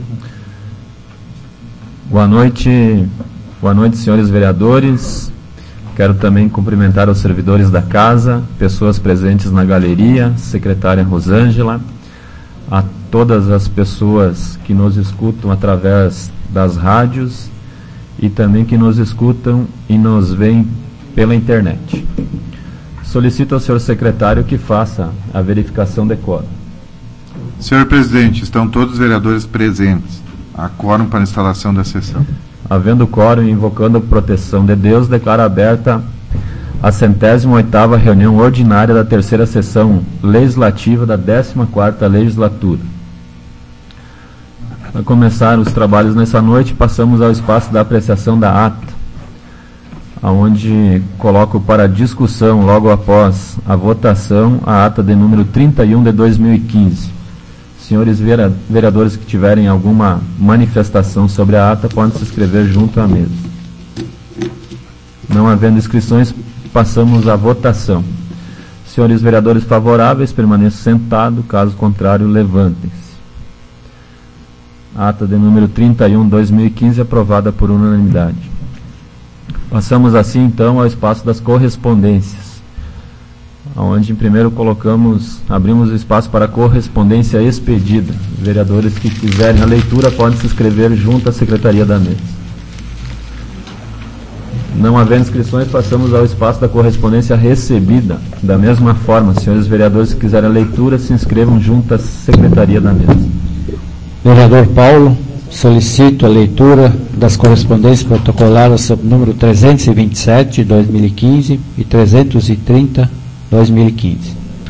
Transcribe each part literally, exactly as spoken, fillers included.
Boa noite, boa noite, senhores vereadores. Quero também cumprimentar os servidores da casa, pessoas presentes na galeria, secretária Rosângela, a todas as pessoas que nos escutam através das rádios e também que nos escutam e nos veem pela internet. Solicito ao senhor secretário que faça a verificação de quórum. Senhor presidente, estão todos os vereadores presentes. Há quórum para a instalação da sessão. Havendo quórum e invocando a proteção de Deus, declaro aberta a centésima oitava reunião ordinária da terceira sessão legislativa da décima quarta legislatura. Para começar os trabalhos nessa noite, passamos ao espaço da apreciação da ata, onde coloco para discussão, logo após a votação, a ata de número trinta e um de dois mil e quinze. Senhores vereadores que tiverem alguma manifestação sobre a ata, podem se inscrever junto à mesa. Não havendo inscrições, passamos à votação. Senhores vereadores favoráveis, permaneçam sentados, caso contrário, levantem-se. Ata de número trinta e um de dois mil e quinze, aprovada por unanimidade. Passamos assim, então, ao espaço das correspondências, onde primeiro colocamos, abrimos o espaço para correspondência expedida. Vereadores que quiserem a leitura podem se inscrever junto à Secretaria da Mesa. Não havendo inscrições, passamos ao espaço da correspondência recebida. Da mesma forma, senhores vereadores que quiserem a leitura, se inscrevam junto à Secretaria da Mesa. Vereador Paulo, solicito a leitura das correspondências protocoladas sob número trezentos e vinte e sete, de dois mil e quinze e trezentos e trinta, dois mil e quinze.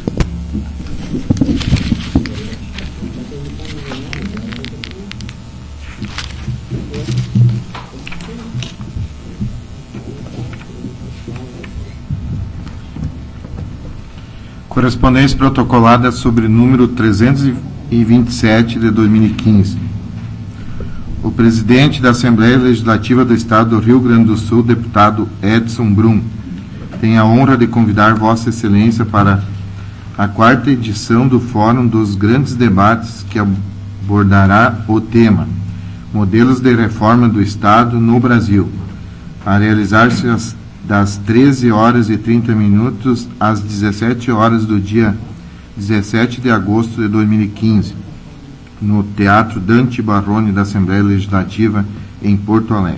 Correspondência protocolada sobre número trezentos e vinte e sete de dois mil e quinze. O presidente da Assembleia Legislativa do Estado do Rio Grande do Sul, deputado Edson Brum, tem a honra de convidar Vossa Excelência para a quarta edição do Fórum dos Grandes Debates, que abordará o tema Modelos de Reforma do Estado no Brasil, a realizar-se das treze horas e trinta minutos às dezessete horas do dia dezessete de agosto de dois mil e quinze, no Teatro Dante Barrone da Assembleia Legislativa, em Porto Alegre.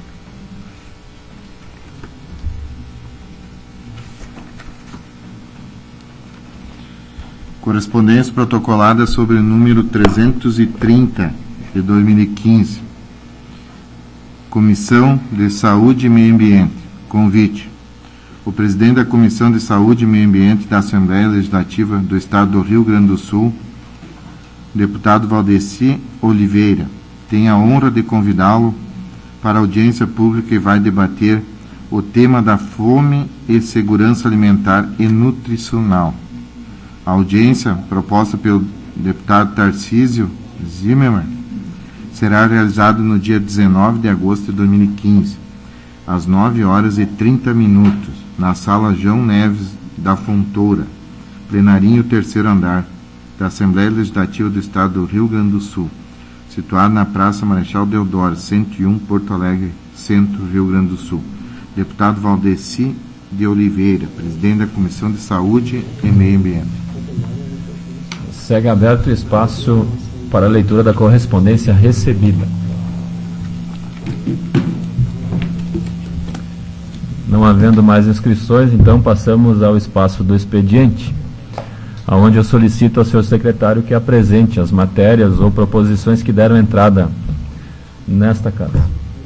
Correspondência protocolada sobre o número trezentos e trinta de dois mil e quinze. Comissão de Saúde e Meio Ambiente. Convite. O presidente da Comissão de Saúde e Meio Ambiente da Assembleia Legislativa do Estado do Rio Grande do Sul, deputado Valdeci Oliveira, tem a honra de convidá-lo para a audiência pública que vai debater o tema da fome e segurança alimentar e nutricional. A audiência, proposta pelo deputado Tarcísio Zimmermann, será realizada no dia dezenove de agosto de dois mil e quinze, às nove horas e trinta minutos, na Sala João Neves da Fontoura, plenarinho terceiro andar, da Assembleia Legislativa do Estado do Rio Grande do Sul, situado na Praça Marechal Deodoro, cento e um, Porto Alegre, Centro, Rio Grande do Sul. Deputado Valdeci de Oliveira, presidente da Comissão de Saúde e Meio Ambiente. Segue aberto o espaço para a leitura da correspondência recebida. Não havendo mais inscrições, então passamos ao espaço do expediente, onde eu solicito ao senhor secretário que apresente as matérias ou proposições que deram entrada nesta casa.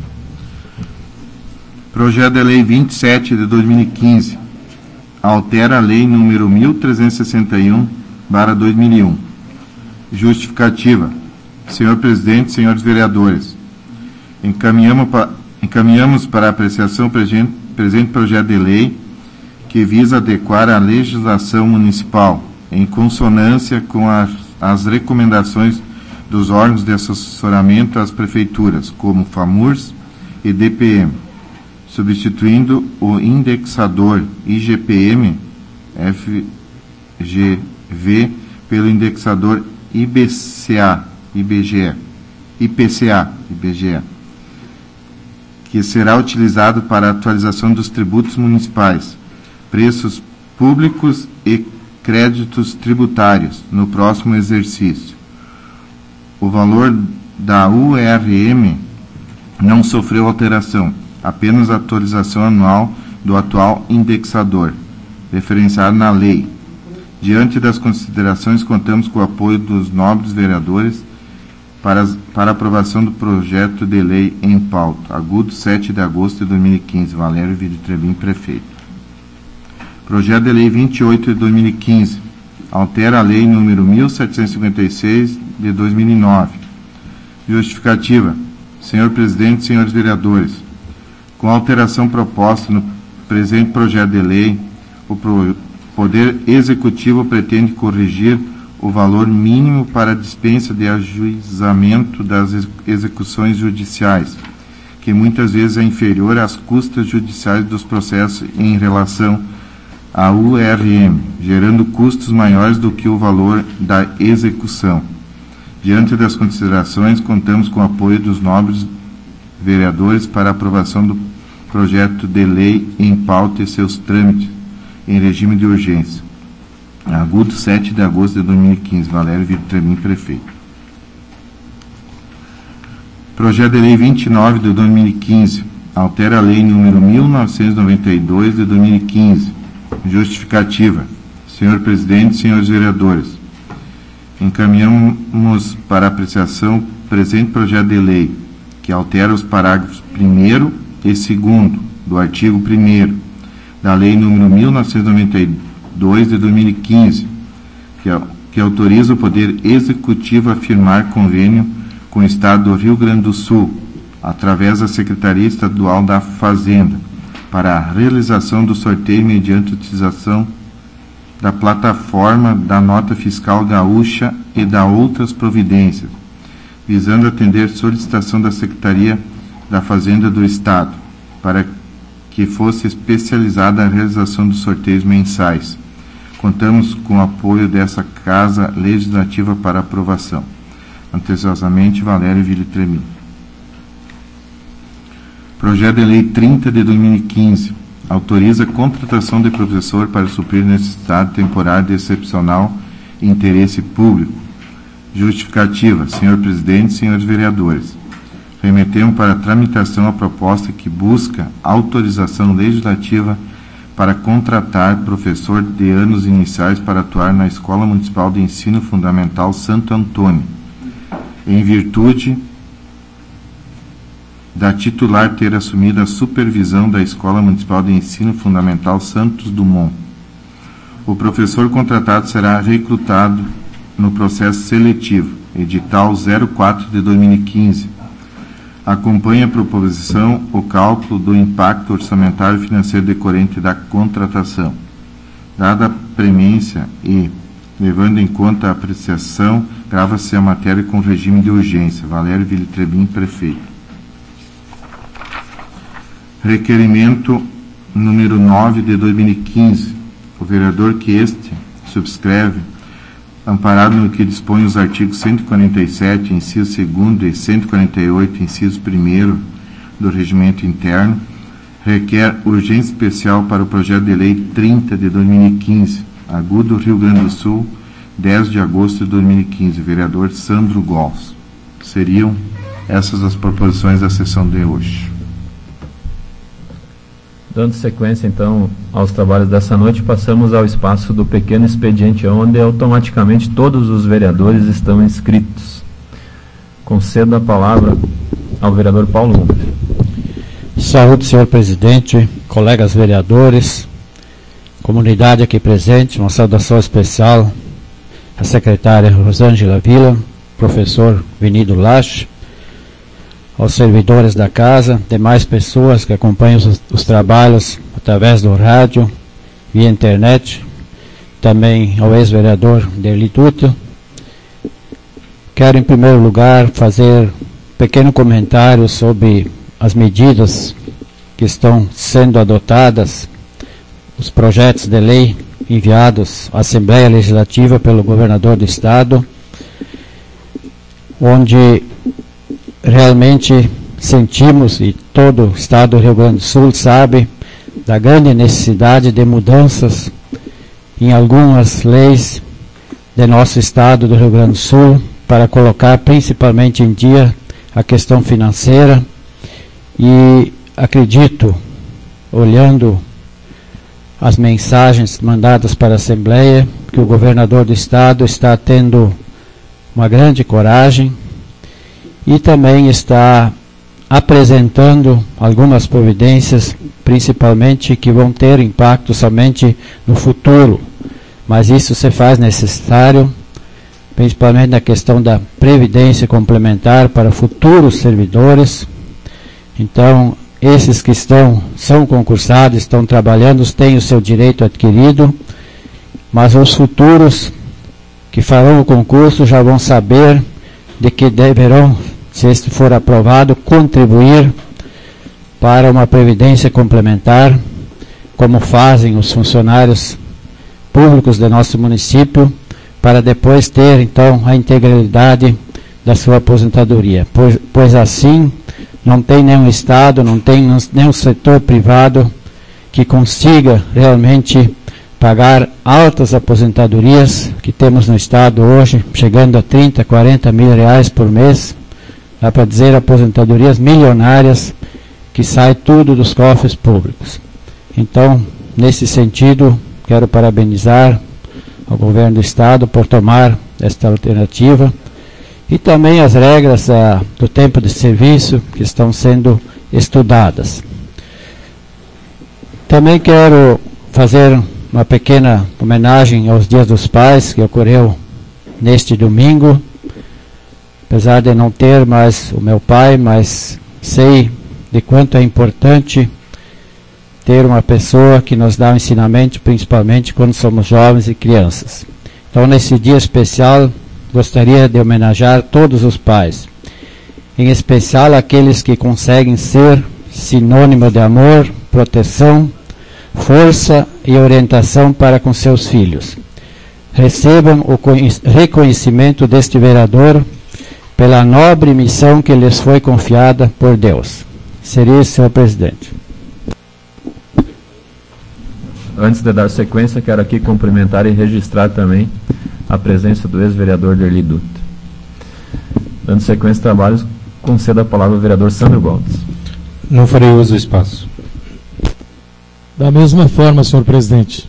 Projeto de Lei vinte e sete de dois mil e quinze altera a Lei número mil trezentos e sessenta e um barra dois mil e um. Justificativa. Senhor presidente, senhores vereadores, encaminhamos, pa, encaminhamos para apreciação o presente, presente projeto de lei que visa adequar a legislação municipal em consonância com as, as recomendações dos órgãos de assessoramento às prefeituras, como FAMURS e D P M, substituindo o indexador I G P M F G V pelo indexador I B C A, I B G E. I P C A, I B G E, que será utilizado para a atualização dos tributos municipais, preços públicos e créditos tributários no próximo exercício. O valor da U R M não sofreu alteração, apenas atualização anual do atual indexador, referenciado na lei. Diante das considerações, contamos com o apoio dos nobres vereadores para, para aprovação do projeto de lei em pauta. Agudo, sete de agosto de dois mil e quinze. Valério Viditrebim, prefeito. Projeto de lei vinte e oito de dois mil e quinze. Altera a lei número mil setecentos e cinquenta e seis de dois mil e nove. Justificativa. Senhor presidente, senhores vereadores, com a alteração proposta no presente projeto de lei, o pro, Poder Executivo pretende corrigir o valor mínimo para a dispensa de ajuizamento das execuções judiciais, que muitas vezes é inferior às custas judiciais dos processos em relação à U R M, gerando custos maiores do que o valor da execução. Diante das considerações, contamos com o apoio dos nobres vereadores para a aprovação do projeto de lei em pauta e seus trâmites em regime de urgência. Agudo, sete de agosto de dois mil e quinze. Valério Viditrebim, prefeito. Projeto de lei vinte e nove de dois mil e quinze. Altera a lei número mil novecentos e noventa e dois de dois mil e quinze. Justificativa. Senhor presidente, senhores vereadores, encaminhamos para apreciação o presente projeto de lei, que altera os parágrafos primeiro e segundo do artigo primeiro da Lei número mil novecentos e noventa e dois de dois mil e quinze, que, que autoriza o Poder Executivo a firmar convênio com o Estado do Rio Grande do Sul, através da Secretaria Estadual da Fazenda, para a realização do sorteio mediante utilização da plataforma da Nota Fiscal Gaúcha e da outras providências, visando atender solicitação da Secretaria da Fazenda do Estado, para que fosse especializada a realização dos sorteios mensais. Contamos com o apoio dessa Casa Legislativa para aprovação. Anteciosamente, Valério Viditrebim. Projeto de Lei trinta de dois mil e quinze. Autoriza a contratação de professor para suprir necessidade temporária de excepcional interesse público. Justificativa. Senhor presidente, senhores vereadores, remetemos para tramitação a proposta que busca autorização legislativa para contratar professor de anos iniciais para atuar na Escola Municipal de Ensino Fundamental Santo Antônio, em virtude da titular ter assumido a supervisão da Escola Municipal de Ensino Fundamental Santos Dumont. O professor contratado será recrutado no processo seletivo, edital zero quatro de dois mil e quinze. Acompanha a proposição o cálculo do impacto orçamentário e financeiro decorrente da contratação. Dada a premência e, levando em conta a apreciação, grava-se a matéria com regime de urgência. Valério Viditrebim, prefeito. Requerimento número nove de dois mil e quinze. O vereador que este subscreve, amparado no que dispõe os artigos cento e quarenta e sete, inciso segundo e cento e quarenta e oito, inciso primeiro do Regimento Interno, requer urgência especial para o projeto de lei trinta de dois mil e quinze, Agudo, Rio Grande do Sul, dez de agosto de dois mil e quinze, vereador Sandro Gols. Seriam essas as proposições da sessão de hoje. Dando sequência, então, aos trabalhos dessa noite, passamos ao espaço do pequeno expediente, onde automaticamente todos os vereadores estão inscritos. Concedo a palavra ao vereador Paulo Humphrey. Saúde, senhor presidente, colegas vereadores, comunidade aqui presente, uma saudação especial à secretária Rosângela Vila, professor Vinido Lache, aos servidores da casa, demais pessoas que acompanham os, os trabalhos através do rádio, via internet, também ao ex-vereador Derli Dutra. Quero, em primeiro lugar, fazer um pequeno comentário sobre as medidas que estão sendo adotadas, os projetos de lei enviados à Assembleia Legislativa pelo governador do Estado, onde realmente sentimos, e todo o estado do Rio Grande do Sul sabe, da grande necessidade de mudanças em algumas leis de nosso estado do Rio Grande do Sul, para colocar principalmente em dia a questão financeira. E acredito, olhando as mensagens mandadas para a Assembleia, que o governador do estado está tendo uma grande coragem e também está apresentando algumas providências, principalmente que vão ter impacto somente no futuro, mas isso se faz necessário, principalmente na questão da previdência complementar para futuros servidores. Então, esses que estão, são concursados, estão trabalhando, têm o seu direito adquirido, mas os futuros que farão o concurso já vão saber de que deverão, se este for aprovado, contribuir para uma previdência complementar, como fazem os funcionários públicos do nosso município, para depois ter, então, a integralidade da sua aposentadoria. Pois, pois assim, não tem nenhum Estado, não tem nenhum setor privado que consiga realmente pagar altas aposentadorias que temos no Estado hoje, chegando a trinta, quarenta mil reais por mês. Dá para dizer aposentadorias milionárias que sai tudo dos cofres públicos. Então, nesse sentido, quero parabenizar ao governo do Estado por tomar esta alternativa e também as regras ah, do tempo de serviço que estão sendo estudadas. Também quero fazer uma pequena homenagem aos Dias dos Pais, que ocorreu neste domingo. Apesar de não ter mais o meu pai, mas sei de quanto é importante ter uma pessoa que nos dá um ensinamento, principalmente quando somos jovens e crianças. Então, nesse dia especial, gostaria de homenagear todos os pais, em especial aqueles que conseguem ser sinônimo de amor, proteção, força e orientação para com seus filhos. Recebam o reconhecimento deste vereador pela nobre missão que lhes foi confiada por Deus. Seria isso, senhor presidente. Antes de dar sequência, quero aqui cumprimentar e registrar também a presença do ex-vereador Derli Dutra. Dando sequência ao trabalho, concedo a palavra ao vereador Sandro Goldes. Não farei uso do espaço. Da mesma forma, senhor presidente.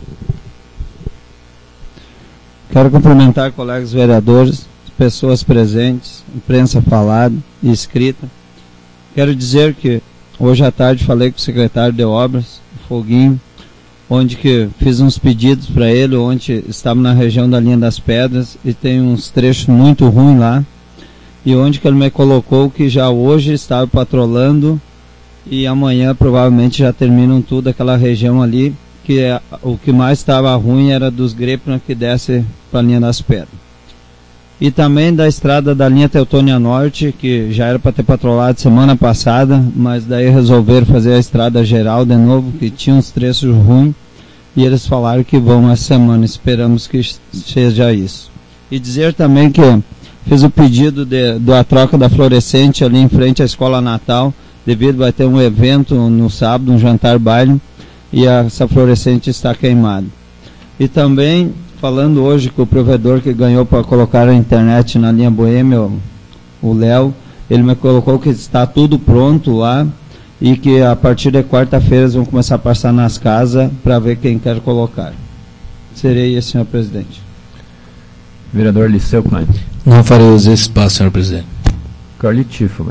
Quero cumprimentar colegas vereadores, pessoas presentes, imprensa falada e escrita. Quero dizer que hoje à tarde falei com o secretário de Obras, Foguinho, onde que fiz uns pedidos para ele, onde estava na região da Linha das Pedras e tem uns trechos muito ruins lá, e onde que ele me colocou que já hoje estava patrolando e amanhã provavelmente já terminam tudo aquela região ali, que é, o que mais estava ruim era dos Grepna que desce para a Linha das Pedras. E também da estrada da linha Teutônia Norte, que já era para ter patrolado semana passada, mas daí resolveram fazer a estrada geral de novo, que tinha uns trechos ruins, e eles falaram que vão essa semana, esperamos que seja isso. E dizer também que fiz o pedido de, da troca da fluorescente ali em frente à Escola Natal, devido a ter um evento no sábado, um jantar baile, e a, essa fluorescente está queimada. E também falando hoje com o provedor que ganhou para colocar a internet na linha Boêmia, o Léo, ele me colocou que está tudo pronto lá e que a partir de quarta-feira eles vão começar a passar nas casas para ver quem quer colocar. Serei esse, senhor presidente. Vereador Liceu Klein. Não farei uso desse espaço, senhor presidente. Carlito Tifo.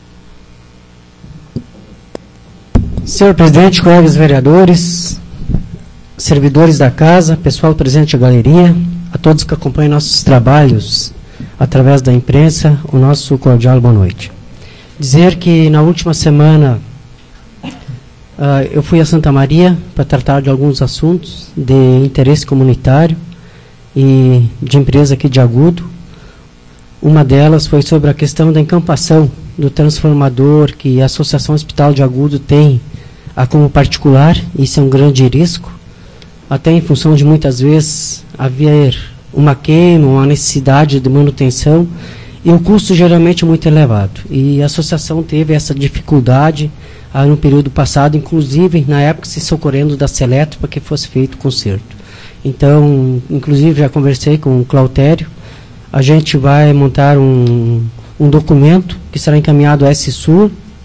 Senhor presidente, colegas vereadores, servidores da casa, pessoal presente na galeria, a todos que acompanham nossos trabalhos através da imprensa, o nosso cordial boa noite. Dizer que na última semana uh, eu fui a Santa Maria para tratar de alguns assuntos de interesse comunitário e de empresa aqui de Agudo. Uma delas foi sobre a questão da encampação do transformador que a Associação Hospital de Agudo tem a como particular. Isso é um grande risco, até em função de muitas vezes haver uma queima, uma necessidade de manutenção, e o custo geralmente muito elevado. E a associação teve essa dificuldade ah, no período passado, inclusive na época se socorrendo da Seleto para que fosse feito o conserto. Então, inclusive já conversei com o Clautério, a gente vai montar um, um documento que será encaminhado à S-Sul,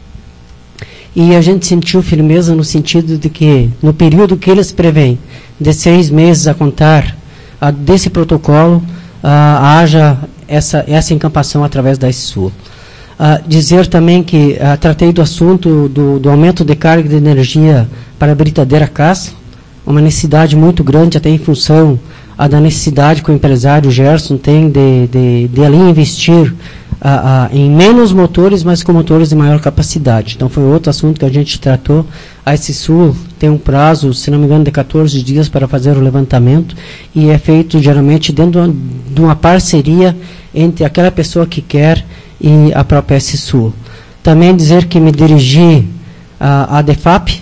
e a gente sentiu firmeza no sentido de que, no período que eles prevêem, de seis meses a contar ah, desse protocolo, ah, haja essa, essa encampação através da S-Sul. Ah, dizer também que ah, tratei do assunto do, do aumento de carga de energia para a britadeira caça, uma necessidade muito grande, até em função ah, da necessidade que o empresário Gerson tem de, de, de ali investir ah, ah, em menos motores, mas com motores de maior capacidade. Então foi outro assunto que a gente tratou. A S-Sul tem um prazo, se não me engano, de quatorze dias para fazer o levantamento, e é feito geralmente dentro de uma parceria entre aquela pessoa que quer e a própria S-Sul. Também dizer que me dirigi à DEFAP,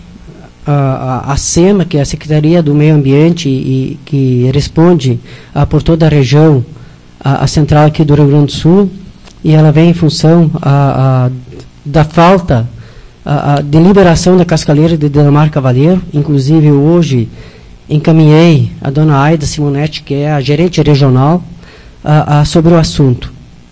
a, a SEMA, que é a Secretaria do Meio Ambiente, e que responde a, por toda a região, a, a central aqui do Rio Grande do Sul, e ela vem em função a, a, da falta a, a, de liberação da cascaleira de Delamar Cavalheiro. Inclusive, hoje encaminhei a dona Aida Simonetti, que é a gerente regional, a, a, sobre o assunto.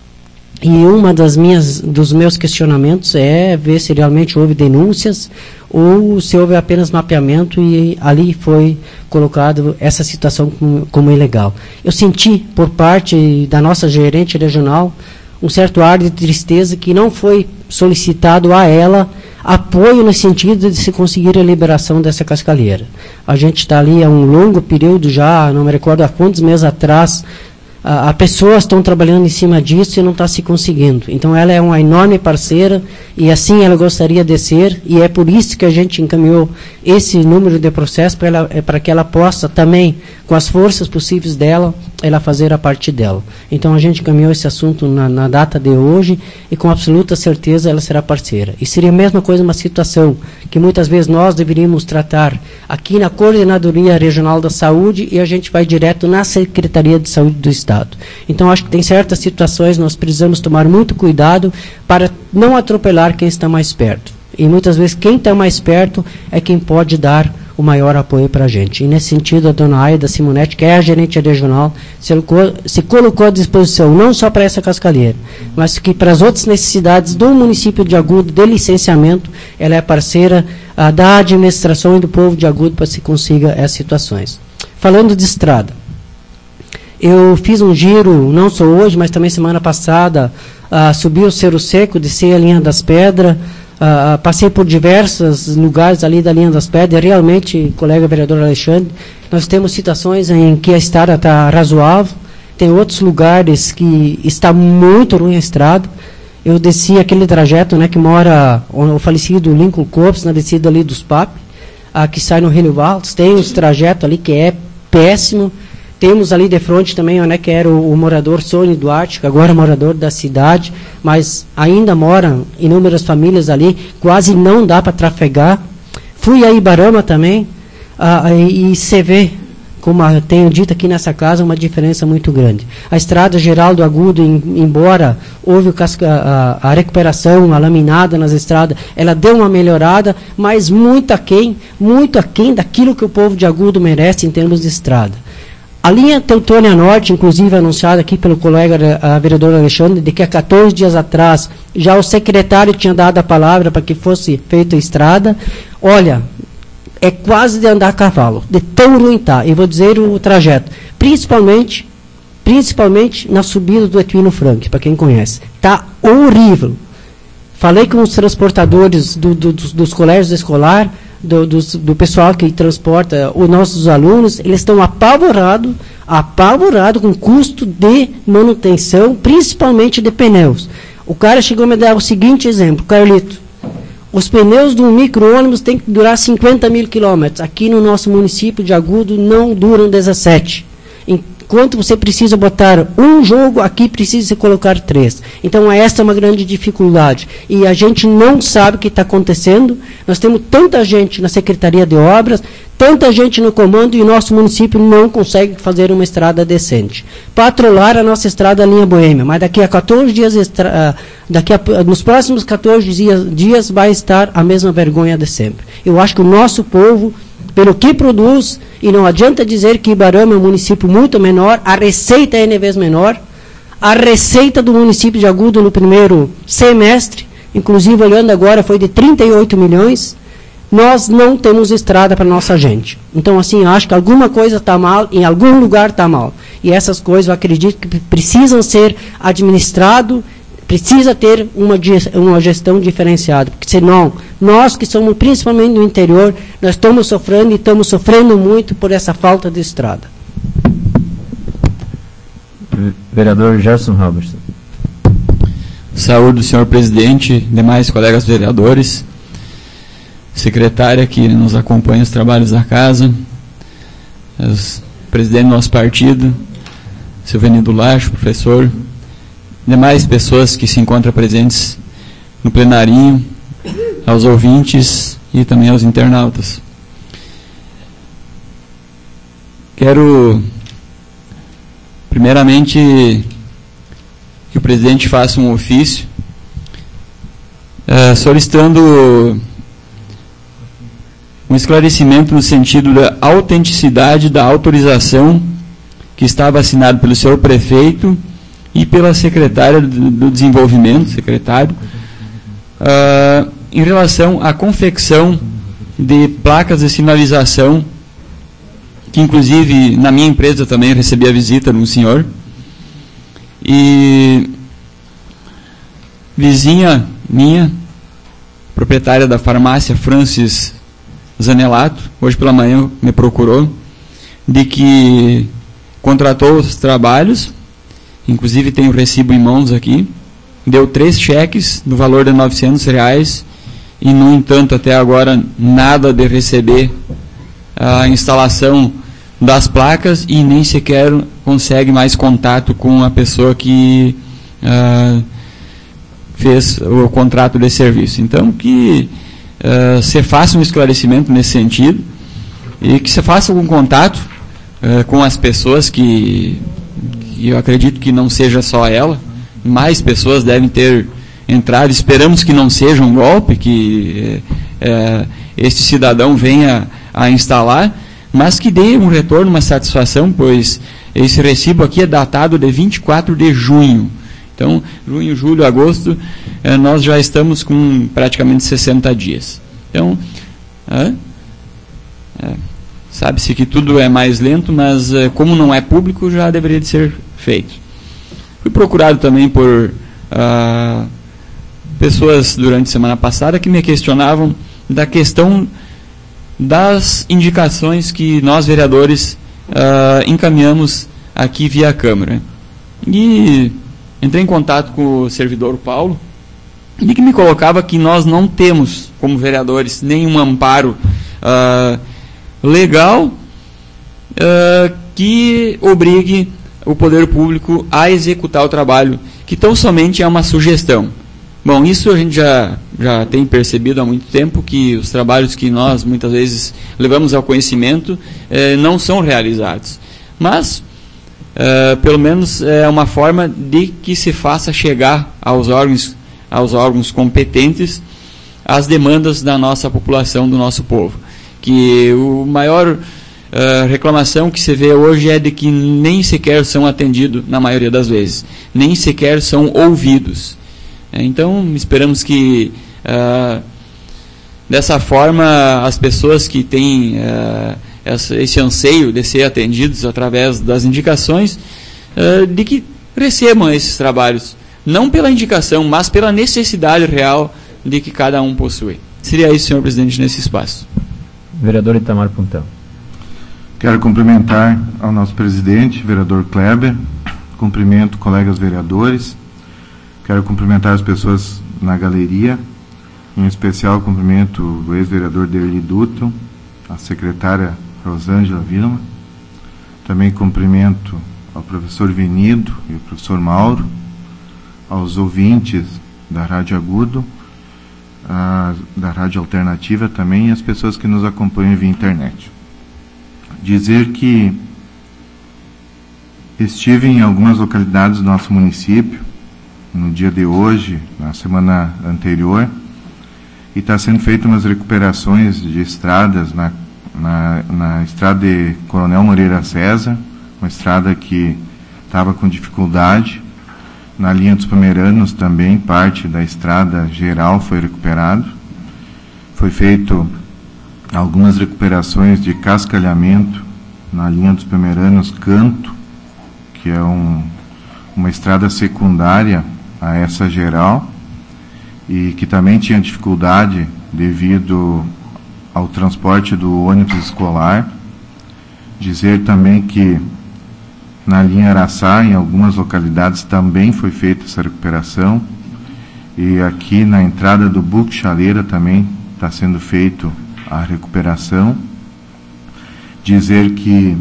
E uma das minhas, dos meus questionamentos é ver se realmente houve denúncias ou se houve apenas mapeamento e ali foi colocado essa situação como, como ilegal. Eu senti, por parte da nossa gerente regional, um certo ar de tristeza que não foi solicitado a ela apoio no sentido de se conseguir a liberação dessa cascalheira. A gente está ali há um longo período já, não me recordo há quantos meses atrás, a, a pessoas estão trabalhando em cima disso e não está se conseguindo. Então ela é uma enorme parceira e assim ela gostaria de ser, e é por isso que a gente encaminhou esse número de processos para ela, é para que ela possa também, com as forças possíveis dela, ela fazer a parte dela. Então a gente encaminhou esse assunto na, na data de hoje e com absoluta certeza ela será parceira. E seria a mesma coisa uma situação que muitas vezes nós deveríamos tratar aqui na Coordenadoria Regional da Saúde e a gente vai direto na Secretaria de Saúde do Estado. Então acho que tem certas situações nós precisamos tomar muito cuidado para não atropelar quem está mais perto. E muitas vezes quem está mais perto é quem pode dar o maior apoio para a gente. E nesse sentido, a dona Aida Simonetti, que é a gerente regional, se, se colocou à disposição não só para essa cascalheira, mas que para as outras necessidades do município de Agudo, de licenciamento, ela é parceira ah, da administração e do povo de Agudo para que se consiga essas situações. Falando de estrada, eu fiz um giro, não só hoje, mas também semana passada, ah, subi o Cerro Seco, desci a Linha das Pedras, Uh, passei por diversos lugares ali da Linha das Pedras, e realmente, colega vereador Alexandre, nós temos situações em que a estrada está razoável, tem outros lugares que está muito ruim a estrada. Eu desci aquele trajeto, né, que mora o falecido Lincoln Copes, na descida ali dos P A P, uh, que sai no Rio Valdes, tem uns trajetos ali que é péssimo. Temos ali de frente também, né, que era o, o morador Sônia Duarte, que agora é morador da cidade, mas ainda moram inúmeras famílias ali, quase não dá para trafegar. Fui a Ibarama também, ah, e você vê, como eu tenho dito aqui nessa casa, uma diferença muito grande. A estrada Geraldo Agudo, em, embora houve o casca, a, a recuperação, a laminada nas estradas, ela deu uma melhorada, mas muito aquém, muito aquém daquilo que o povo de Agudo merece em termos de estrada. A linha Teutônia Norte, inclusive anunciada aqui pelo colega a vereador Alexandre, de que há quatorze dias atrás já o secretário tinha dado a palavra para que fosse feita a estrada. Olha, é quase de andar a cavalo, de tão ruim está. E vou dizer o trajeto, principalmente, principalmente na subida do Etuino Frank, para quem conhece. Está horrível. Falei com os transportadores do, do, dos, dos colégios escolares, Do, do, do pessoal que transporta os nossos alunos, eles estão apavorados, apavorados com o custo de manutenção, principalmente de pneus. O cara chegou a me dar o seguinte exemplo, Carlito, os pneus de um micro-ônibus têm que durar cinquenta mil quilômetros. Aqui no nosso município de Agudo não duram dezessete. Em, quanto você precisa botar um jogo, aqui precisa se colocar três. Então, essa é uma grande dificuldade. E a gente não sabe o que está acontecendo. Nós temos tanta gente na Secretaria de Obras, tanta gente no comando, e o nosso município não consegue fazer uma estrada decente. Patrolar a nossa estrada linha Boêmia, mas daqui a quatorze dias, estra... daqui a... nos próximos quatorze dias, dias vai estar a mesma vergonha de sempre. Eu acho que o nosso povo, pelo que produz, e não adianta dizer que Ibarama é um município muito menor, a receita é N vezes menor, a receita do município de Agudo no primeiro semestre, inclusive olhando agora, foi de trinta e oito milhões, nós não temos estrada para nossa gente. Então, assim, acho que alguma coisa está mal, em algum lugar está mal. E essas coisas, eu acredito que precisam ser administradas, precisa ter uma, uma gestão diferenciada, porque senão, nós que somos principalmente do interior, nós estamos sofrendo e estamos sofrendo muito por essa falta de estrada. Vereador Gerson Robertson. Saúde do senhor presidente, demais colegas vereadores, secretária que nos acompanha os trabalhos da casa, os presidente do nosso partido, Silvanildo Lacho, professor, demais pessoas que se encontram presentes no plenarinho, aos ouvintes e também aos internautas. Quero, primeiramente, que o presidente faça um ofício uh, solicitando um esclarecimento no sentido da autenticidade da autorização que estava assinada pelo senhor prefeito e pela secretária do, do Desenvolvimento, secretário, uh, em relação à confecção de placas de sinalização, que inclusive na minha empresa também recebi a visita de um senhor, e vizinha minha, proprietária da farmácia Francis Zanelato, hoje pela manhã me procurou, de que contratou os trabalhos, inclusive tem o recibo em mãos aqui, deu três cheques no valor de novecentos reais e, no entanto, até agora nada de receber a instalação das placas e nem sequer consegue mais contato com a pessoa que uh, fez o contrato de serviço. Então, que uh, se faça um esclarecimento nesse sentido e que se faça algum contato uh, com as pessoas que, que eu acredito que não seja só ela, mais pessoas devem ter entrado, esperamos que não seja um golpe, que uh, este cidadão venha a instalar, mas que dê um retorno, uma satisfação, pois esse recibo aqui é datado de vinte e quatro de junho. Então, junho, julho, agosto, eh, nós já estamos com praticamente sessenta dias. Então, é, é, sabe-se que tudo é mais lento, mas eh, como não é público, já deveria de ser feito. Fui procurado também por ah, pessoas durante a semana passada que me questionavam da questão das indicações que nós, vereadores, uh, encaminhamos aqui via Câmara. E entrei em contato com o servidor Paulo, e que me colocava que nós não temos, como vereadores, nenhum amparo uh, legal uh, que obrigue o poder público a executar o trabalho, que tão somente é uma sugestão. Bom, isso a gente já, já tem percebido há muito tempo, que os trabalhos que nós muitas vezes levamos ao conhecimento eh, não são realizados. Mas, eh, pelo menos, é uma forma de que se faça chegar aos órgãos, aos órgãos competentes as demandas da nossa população, do nosso povo. Que o maior eh, reclamação que se vê hoje é de que nem sequer são atendidos, na maioria das vezes, nem sequer são ouvidos. Então, esperamos que, uh, dessa forma, as pessoas que têm uh, essa, esse anseio de ser atendidos através das indicações, uh, de que recebam esses trabalhos, não pela indicação, mas pela necessidade real de que cada um possui. Seria isso, senhor presidente, nesse espaço. Vereador Itamar Puntão. Quero cumprimentar ao nosso presidente, vereador Kleber, cumprimento colegas vereadores. Quero cumprimentar as pessoas na galeria, em especial cumprimento o ex-vereador Derli Dutton, a secretária Rosângela Vilma. Também cumprimento ao professor Venido e ao professor Mauro, aos ouvintes da Rádio Agudo, a, da Rádio Alternativa também, e as pessoas que nos acompanham via internet. Dizer que estive em algumas localidades do nosso município, no dia de hoje, na semana anterior, e está sendo feito umas recuperações de estradas na, na, na estrada de Coronel Moreira César, uma estrada que estava com dificuldade. Na linha dos Pomeranos também, parte da estrada geral foi recuperado. Foi feito algumas recuperações de cascalhamento na linha dos Pomeranos Canto, que é um, uma estrada secundária a essa geral, e que também tinha dificuldade devido ao transporte do ônibus escolar. Dizer também que na linha Araçá, em algumas localidades, também foi feita essa recuperação, e aqui na entrada do Buque Chaleira também está sendo feito a recuperação. Dizer que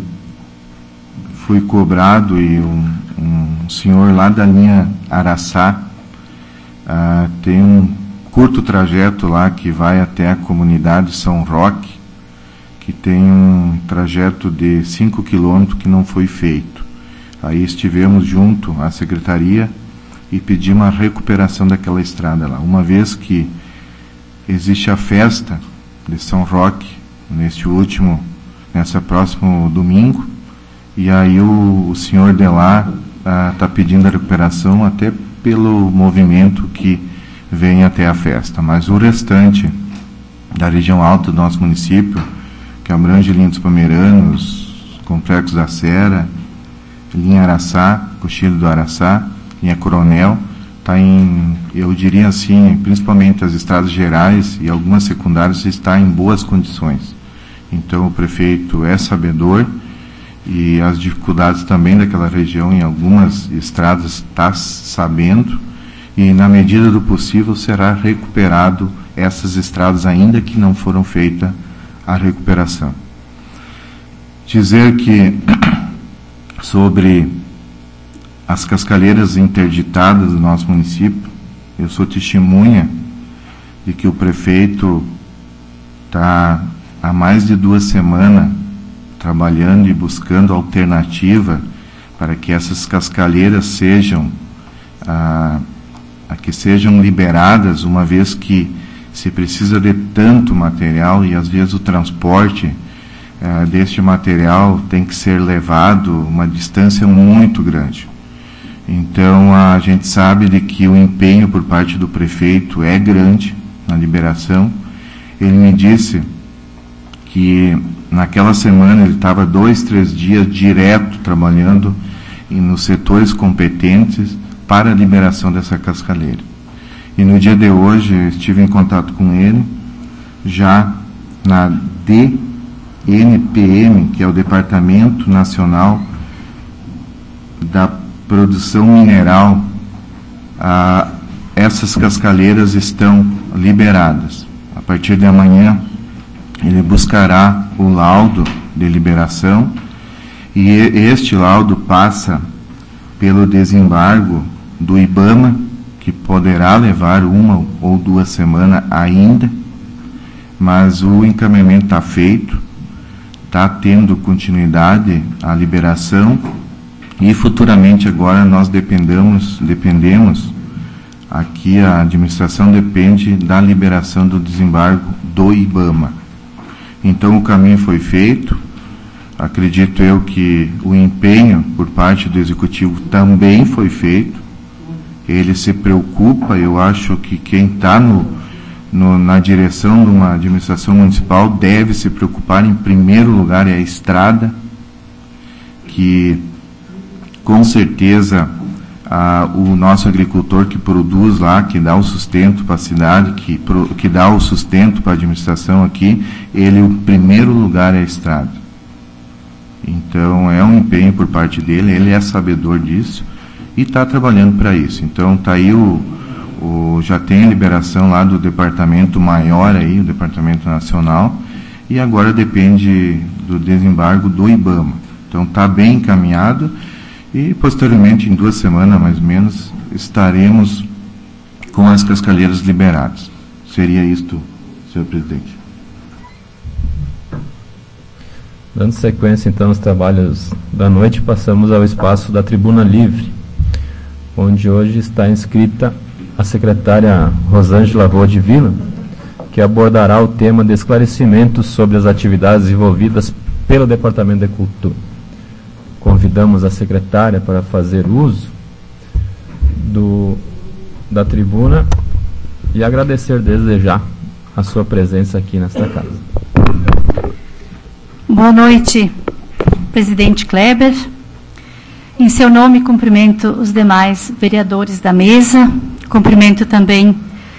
fui cobrado e um, um senhor lá da linha Araçá uh, tem um curto trajeto lá que vai até a comunidade São Roque, que tem um trajeto de cinco quilômetros que não foi feito. Aí estivemos junto à secretaria e pedimos a recuperação daquela estrada lá, uma vez que existe a festa de São Roque neste último, nessa próximo domingo, e aí o, o senhor de lá está pedindo a recuperação até pelo movimento que vem até a festa. Mas o restante da região alta do nosso município, que abrange linha dos Pomeranos, Complexo da Serra, linha Araçá, Cochilho do Araçá, linha Coronel, está em, eu diria assim, principalmente as estradas gerais e algumas secundárias, está em boas condições. Então o prefeito é sabedor, e as dificuldades também daquela região em algumas estradas está sabendo, e na medida do possível será recuperado essas estradas ainda que não foram feita a recuperação. Dizer que sobre as cascalheiras interditadas do nosso município, eu sou testemunha de que o prefeito está há mais de duas semanas trabalhando e buscando alternativa para que essas cascalheiras sejam ah, a que sejam liberadas, uma vez que se precisa de tanto material e às vezes o transporte ah, deste material tem que ser levado uma distância muito grande. Então a gente sabe de que o empenho por parte do prefeito é grande na liberação. Ele me disse que naquela semana ele estava dois, três dias direto trabalhando em, nos setores competentes para a liberação dessa cascalheira. E no dia de hoje eu estive em contato com ele, já na D N P M, que é o Departamento Nacional da Produção Mineral. Ah, essas cascalheiras estão liberadas. A partir de amanhã ele buscará o laudo de liberação, e este laudo passa pelo desembargo do IBAMA, que poderá levar uma ou duas semanas ainda, mas o encaminhamento está feito, está tendo continuidade a liberação, e futuramente agora nós dependemos, dependemos, aqui a administração depende da liberação do desembargo do IBAMA. Então o caminho foi feito. Acredito eu que o empenho por parte do Executivo também foi feito. Ele se preocupa, eu acho que quem está no, no, na direção de uma administração municipal deve se preocupar em primeiro lugar é a estrada, que com certeza a, o nosso agricultor que produz lá, que dá o sustento para a cidade, que, pro, que dá o sustento para a administração aqui, ele, o primeiro lugar é a estrada. Então, é um empenho por parte dele, ele é sabedor disso e está trabalhando para isso. Então, está aí o, o, já tem a liberação lá do departamento maior aí, o Departamento Nacional, e agora depende do desembargo do IBAMA. Então, está bem encaminhado. E, posteriormente, em duas semanas, mais ou menos, estaremos com as cascalheiras liberadas. Seria isto, senhor presidente. Dando sequência, então, aos trabalhos da noite, passamos ao espaço da Tribuna Livre, onde hoje está inscrita a secretária Rosângela Voadivila, que abordará o tema de esclarecimentos sobre as atividades envolvidas pelo Departamento de Cultura. Convidamos a secretária para fazer uso do, da tribuna e agradecer desde já a sua presença aqui nesta casa. Boa noite, presidente Kleber. Em seu nome, cumprimento os demais vereadores da mesa, cumprimento também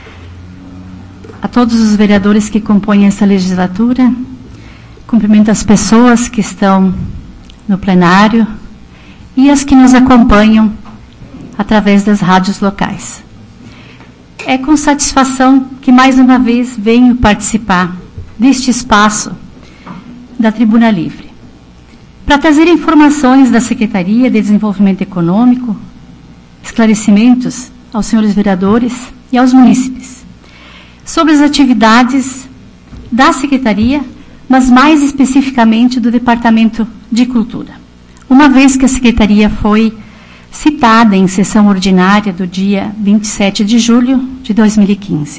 a todos os vereadores que compõem essa legislatura, cumprimento as pessoas que estão no plenário e as que nos acompanham através das rádios locais. É com satisfação que mais uma vez venho participar deste espaço da Tribuna Livre, para trazer informações da Secretaria de Desenvolvimento Econômico, esclarecimentos aos senhores vereadores e aos munícipes sobre as atividades da Secretaria, mas mais especificamente do Departamento de Cultura, uma vez que a Secretaria foi citada em sessão ordinária do dia vinte e sete de julho de dois mil e quinze.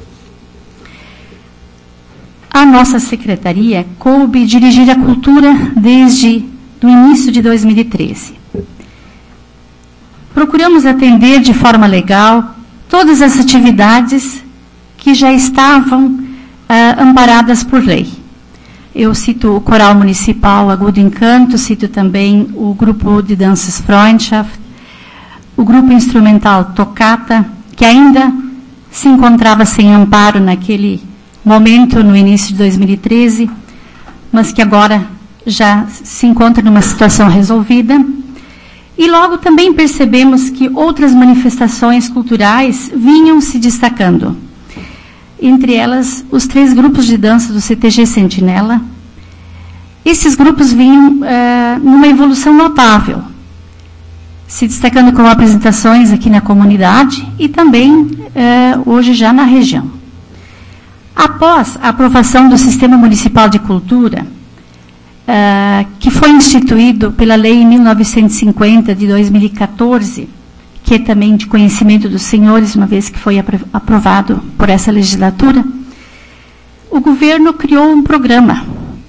A nossa Secretaria coube dirigir a cultura desde o início de dois mil e treze. Procuramos atender de forma legal todas as atividades que já estavam ah, amparadas por lei. Eu cito o Coral Municipal Agudo Encanto, cito também o Grupo de Danças Freundschaft, o Grupo Instrumental Toccata, que ainda se encontrava sem amparo naquele momento, no início de dois mil e treze, mas que agora já se encontra numa situação resolvida. E logo também percebemos que outras manifestações culturais vinham se destacando. Entre elas, os três grupos de dança do C T G Sentinela. Esses grupos vinham uh, numa evolução notável, se destacando com apresentações aqui na comunidade e também uh, hoje já na região. Após a aprovação do Sistema Municipal de Cultura, uh, que foi instituído pela Lei mil novecentos e cinquenta de dois mil e quatorze, que é também de conhecimento dos senhores, uma vez que foi aprovado por essa legislatura, o governo criou um programa,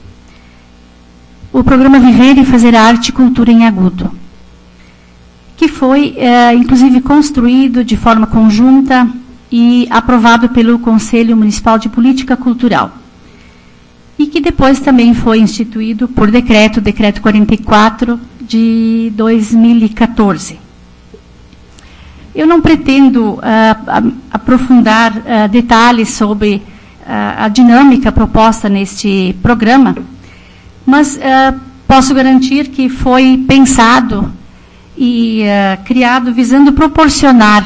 o programa Viver e Fazer Arte e Cultura em Agudo, que foi, eh, inclusive, construído de forma conjunta e aprovado pelo Conselho Municipal de Política Cultural, e que depois também foi instituído por decreto, decreto quarenta e quatro de dois mil e quatorze. Eu não pretendo uh, aprofundar uh, detalhes sobre uh, a dinâmica proposta neste programa, mas uh, posso garantir que foi pensado e uh, criado visando proporcionar,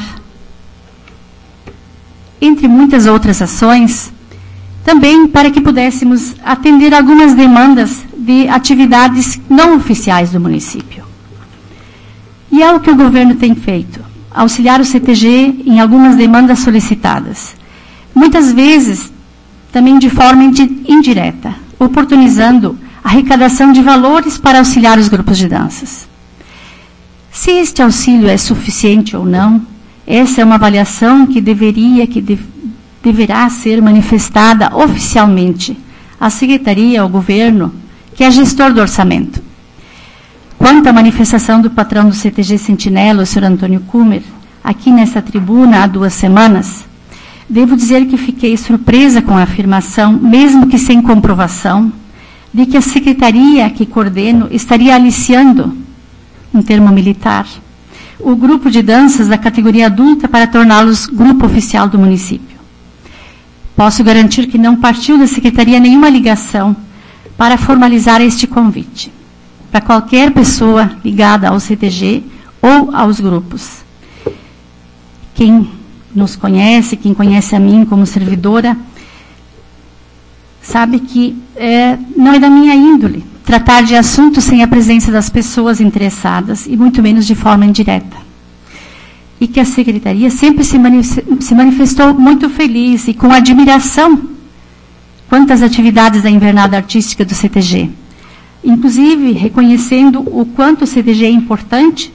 entre muitas outras ações, também para que pudéssemos atender algumas demandas de atividades não oficiais do município. E é o que o governo tem feito, auxiliar o C T G em algumas demandas solicitadas, muitas vezes também de forma indireta, oportunizando a arrecadação de valores para auxiliar os grupos de danças. Se este auxílio é suficiente ou não, essa é uma avaliação que deveria, que de, deverá ser manifestada oficialmente à Secretaria, ao Governo, que é gestor do orçamento. Quanto à manifestação do patrão do C T G Sentinela, o senhor Antônio Kummer, aqui nessa tribuna há duas semanas, devo dizer que fiquei surpresa com a afirmação, mesmo que sem comprovação, de que a secretaria que coordeno estaria aliciando, um termo militar, o grupo de danças da categoria adulta para torná-los grupo oficial do município. Posso garantir que não partiu da secretaria nenhuma ligação para formalizar este convite para qualquer pessoa ligada ao C T G ou aos grupos. Quem nos conhece, quem conhece a mim como servidora, sabe que é, não é da minha índole tratar de assuntos sem a presença das pessoas interessadas e muito menos de forma indireta. E que a Secretaria sempre se, manif- se manifestou muito feliz e com admiração quanto às atividades da invernada artística do C T G. Inclusive, reconhecendo o quanto o C T G é importante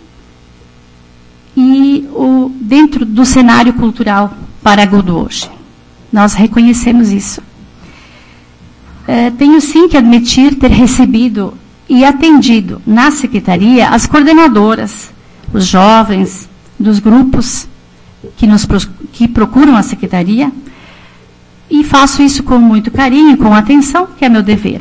e o, dentro do cenário cultural para Agudo hoje. Nós reconhecemos isso. É, tenho sim que admitir ter recebido e atendido na Secretaria as coordenadoras, os jovens dos grupos que, nos, que procuram a Secretaria, e faço isso com muito carinho, com atenção, que é meu dever.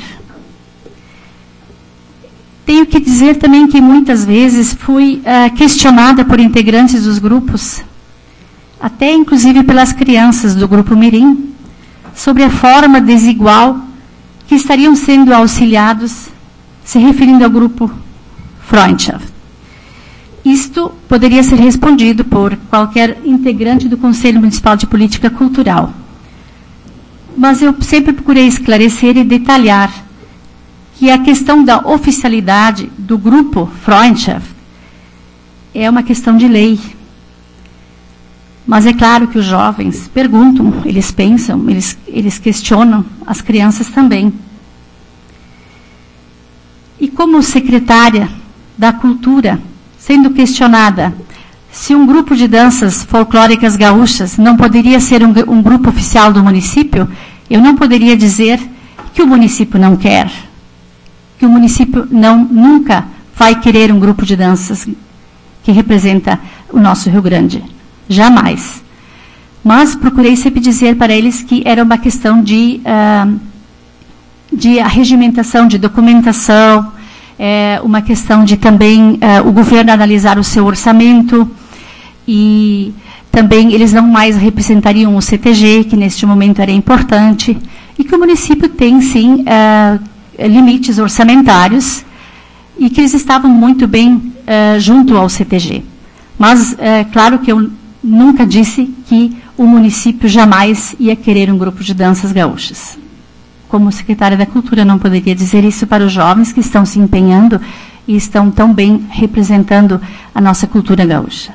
Tenho que dizer também que muitas vezes fui uh, questionada por integrantes dos grupos, até inclusive pelas crianças do Grupo Mirim, sobre a forma desigual que estariam sendo auxiliados, se referindo ao Grupo Freundschaft. Isto poderia ser respondido por qualquer integrante do Conselho Municipal de Política Cultural. Mas eu sempre procurei esclarecer e detalhar que a questão da oficialidade do Grupo Freundschaft é uma questão de lei. Mas é claro que os jovens perguntam, eles pensam, eles, eles questionam, as crianças também. E como secretária da Cultura, sendo questionada se um grupo de danças folclóricas gaúchas não poderia ser um, um grupo oficial do município, eu não poderia dizer que o município não quer, que o município não, nunca vai querer um grupo de danças que representa o nosso Rio Grande. Jamais. Mas procurei sempre dizer para eles que era uma questão de, uh, de arregimentação, de documentação, é uma questão de também uh, o governo analisar o seu orçamento, e também eles não mais representariam o C T G, que neste momento era importante, e que o município tem, sim, uh, limites orçamentários, e que eles estavam muito bem uh, junto ao C T G. Mas, é uh, claro que eu nunca disse que o município jamais ia querer um grupo de danças gaúchas. Como secretária da Cultura, não poderia dizer isso para os jovens que estão se empenhando e estão tão bem representando a nossa cultura gaúcha.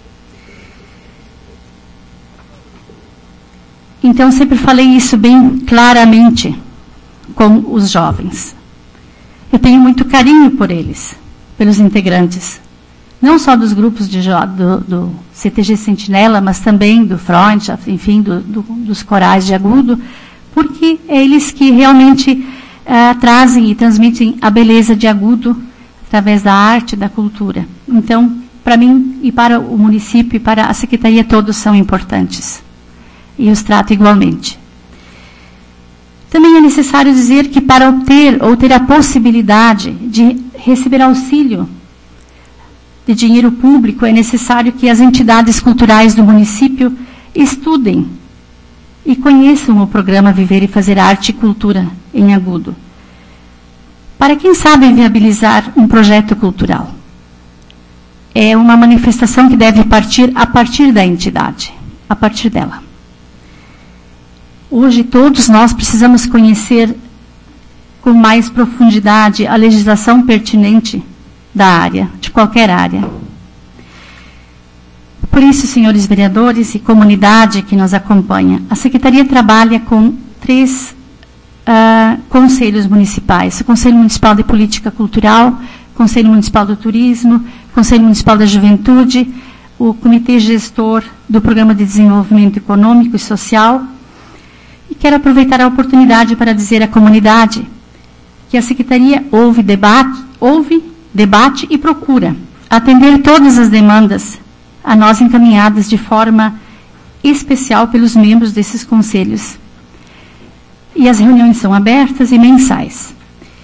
Então, sempre falei isso bem claramente com os jovens. Eu tenho muito carinho por eles, pelos integrantes, não só dos grupos de, do, do C T G Sentinela, mas também do Freundschaft, enfim, do, do, dos corais de Agudo, porque é eles que realmente uh, trazem e transmitem a beleza de Agudo através da arte, da cultura. Então, para mim e para o município e para a Secretaria, todos são importantes. E os trato igualmente. Também é necessário dizer que para obter ou ter a possibilidade de receber auxílio de dinheiro público, é necessário que as entidades culturais do município estudem e conheçam o programa Viver e Fazer Arte e Cultura em Agudo, para quem sabe viabilizar um projeto cultural. É uma manifestação que deve partir a partir da entidade, a partir dela. Hoje todos nós precisamos conhecer com mais profundidade a legislação pertinente da área, de qualquer área. Por isso, senhores vereadores e comunidade que nos acompanha, a Secretaria trabalha com três uh, conselhos municipais: o Conselho Municipal de Política Cultural, o Conselho Municipal do Turismo, o Conselho Municipal da Juventude, o Comitê Gestor do Programa de Desenvolvimento Econômico e Social. E quero aproveitar a oportunidade para dizer à comunidade que a Secretaria ouve debate, ouve, debate e procura atender todas as demandas a nós encaminhadas de forma especial pelos membros desses conselhos. E as reuniões são abertas e mensais.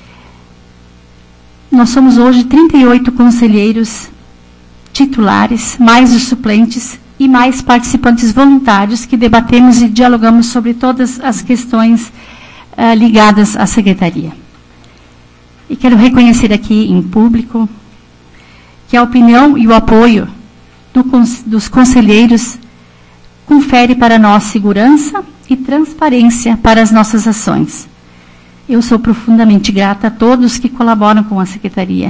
Nós somos hoje trinta e oito conselheiros titulares, mais os suplentes e mais participantes voluntários que debatemos e dialogamos sobre todas as questões uh, ligadas à Secretaria. E quero reconhecer aqui em público que a opinião e o apoio do, dos conselheiros confere para nós segurança e transparência para as nossas ações. Eu sou profundamente grata a todos que colaboram com a Secretaria.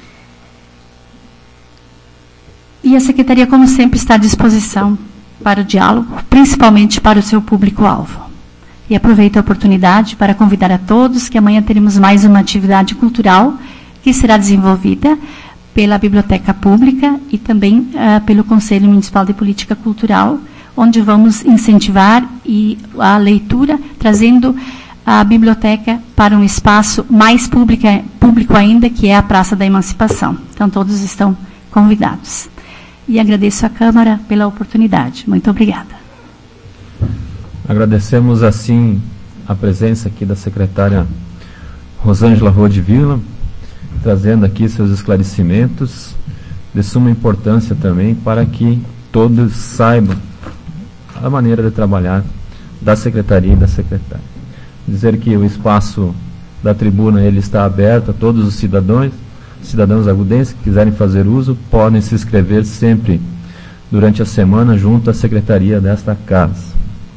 E a Secretaria, como sempre, está à disposição para o diálogo, principalmente para o seu público-alvo. E aproveito a oportunidade para convidar a todos que amanhã teremos mais uma atividade cultural que será desenvolvida pela Biblioteca Pública e também uh, pelo Conselho Municipal de Política Cultural, onde vamos incentivar e a leitura, trazendo a biblioteca para um espaço mais pública, público ainda, que é a Praça da Emancipação. Então, todos estão convidados. E agradeço à Câmara pela oportunidade. Muito obrigada. Agradecemos, assim, a presença aqui da secretária Rosângela Rodevila, trazendo aqui seus esclarecimentos, de suma importância também para que todos saibam a maneira de trabalhar da secretaria e da secretária. Dizer que o espaço da tribuna ele está aberto a todos os cidadãos, cidadãos agudenses que quiserem fazer uso, podem se inscrever sempre durante a semana junto à secretaria desta casa.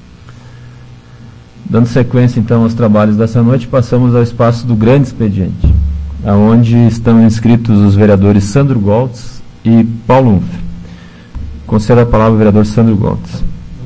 Dando sequência, então, aos trabalhos dessa noite, passamos ao espaço do grande expediente, aonde estão inscritos os vereadores Sandro Goltz e Paulo Unfer. Concedo a palavra ao vereador Sandro Goltz.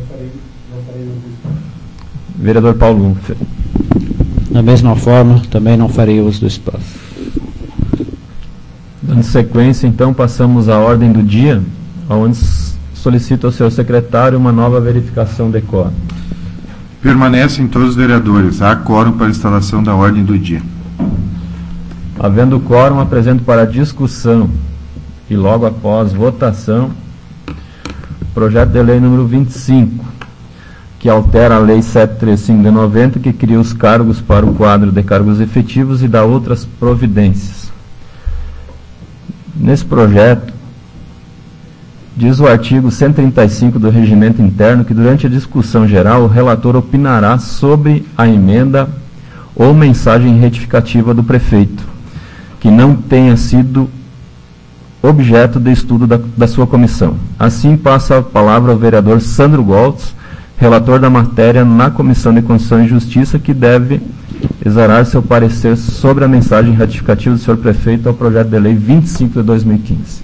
Vereador Paulo Unfer. Da mesma forma, também não farei uso do espaço. Dando sequência, então, passamos à ordem do dia, onde solicito ao senhor secretário uma nova verificação de quórum. Permanecem todos os vereadores. Há quórum para a instalação da ordem do dia. Havendo quórum, apresento para discussão e logo após votação projeto de lei número vinte e cinco, que altera a lei setecentos e trinta e cinco de noventa, que cria os cargos para o quadro de cargos efetivos e dá outras providências. Nesse projeto, diz o artigo cento e trinta e cinco do Regimento Interno que durante a discussão geral o relator opinará sobre a emenda ou mensagem retificativa do prefeito, que não tenha sido objeto de estudo da, da sua comissão. Assim, passa a palavra ao vereador Sandro Goltz, relator da matéria na Comissão de Constituição e Justiça, que deve exarar seu parecer sobre a mensagem ratificativa do senhor prefeito ao projeto de lei vinte e cinco de dois mil e quinze.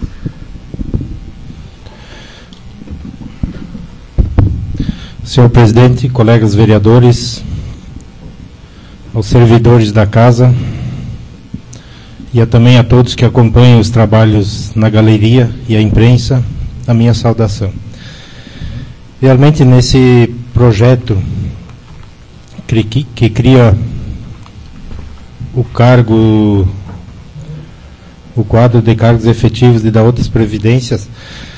Senhor presidente, colegas vereadores, aos servidores da casa e a, também a todos que acompanham os trabalhos na galeria e a imprensa, a minha saudação. Realmente, nesse projeto que, que, que cria o cargo, o quadro de cargos efetivos e da outras previdências,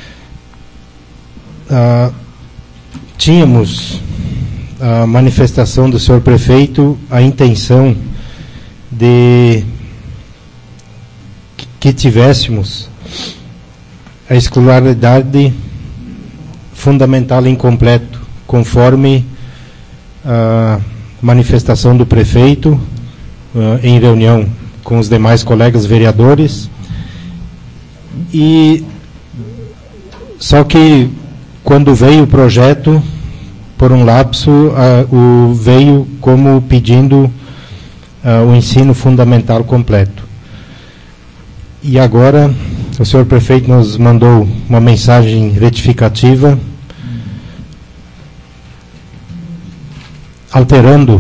ah, tínhamos a manifestação do senhor prefeito, a intenção de que tivéssemos a escolaridade fundamental incompleto, conforme a manifestação do prefeito uh, em reunião com os demais colegas vereadores. E só que quando veio o projeto, por um lapso, uh, o, veio como pedindo uh, o ensino fundamental completo. E agora o senhor prefeito nos mandou uma mensagem retificativa, alterando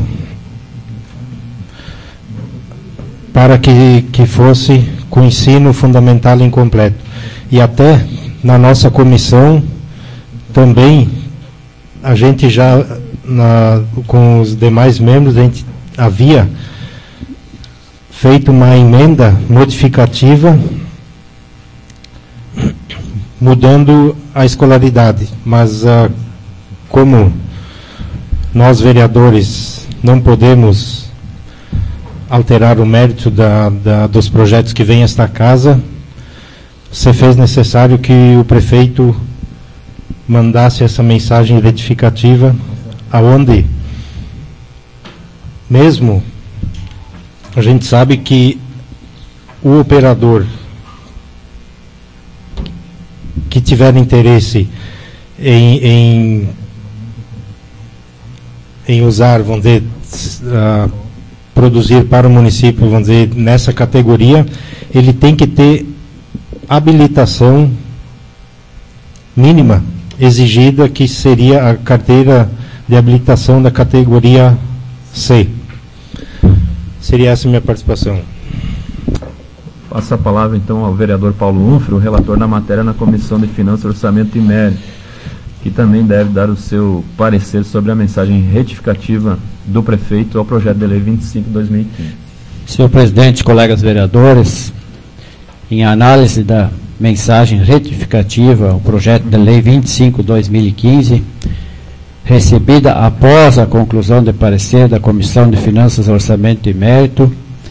para que, que fosse com ensino fundamental incompleto. E até na nossa comissão também a gente já na, com os demais membros a gente havia feito uma emenda modificativa mudando a escolaridade, mas uh, como nós vereadores não podemos alterar o mérito da, da, dos projetos que vêm a esta casa, se fez necessário que o prefeito mandasse essa mensagem retificativa, aonde mesmo a gente sabe que o operador que tiver interesse em, em, em usar, vamos dizer, uh, produzir para o município, vamos dizer, nessa categoria, ele tem que ter habilitação mínima exigida, que seria a carteira de habilitação da categoria C. Seria essa a minha participação. Passo a palavra, então, ao vereador Paulo Unfro, relator da matéria na Comissão de Finanças, Orçamento e Mérito, que também deve dar o seu parecer sobre a mensagem retificativa do prefeito ao projeto de lei vinte e cinco de dois mil e quinze. Senhor presidente, colegas vereadores, em análise da mensagem retificativa ao projeto de lei vinte e cinco de dois mil e quinze, recebida após a conclusão de parecer da Comissão de Finanças, Orçamento e Mérito,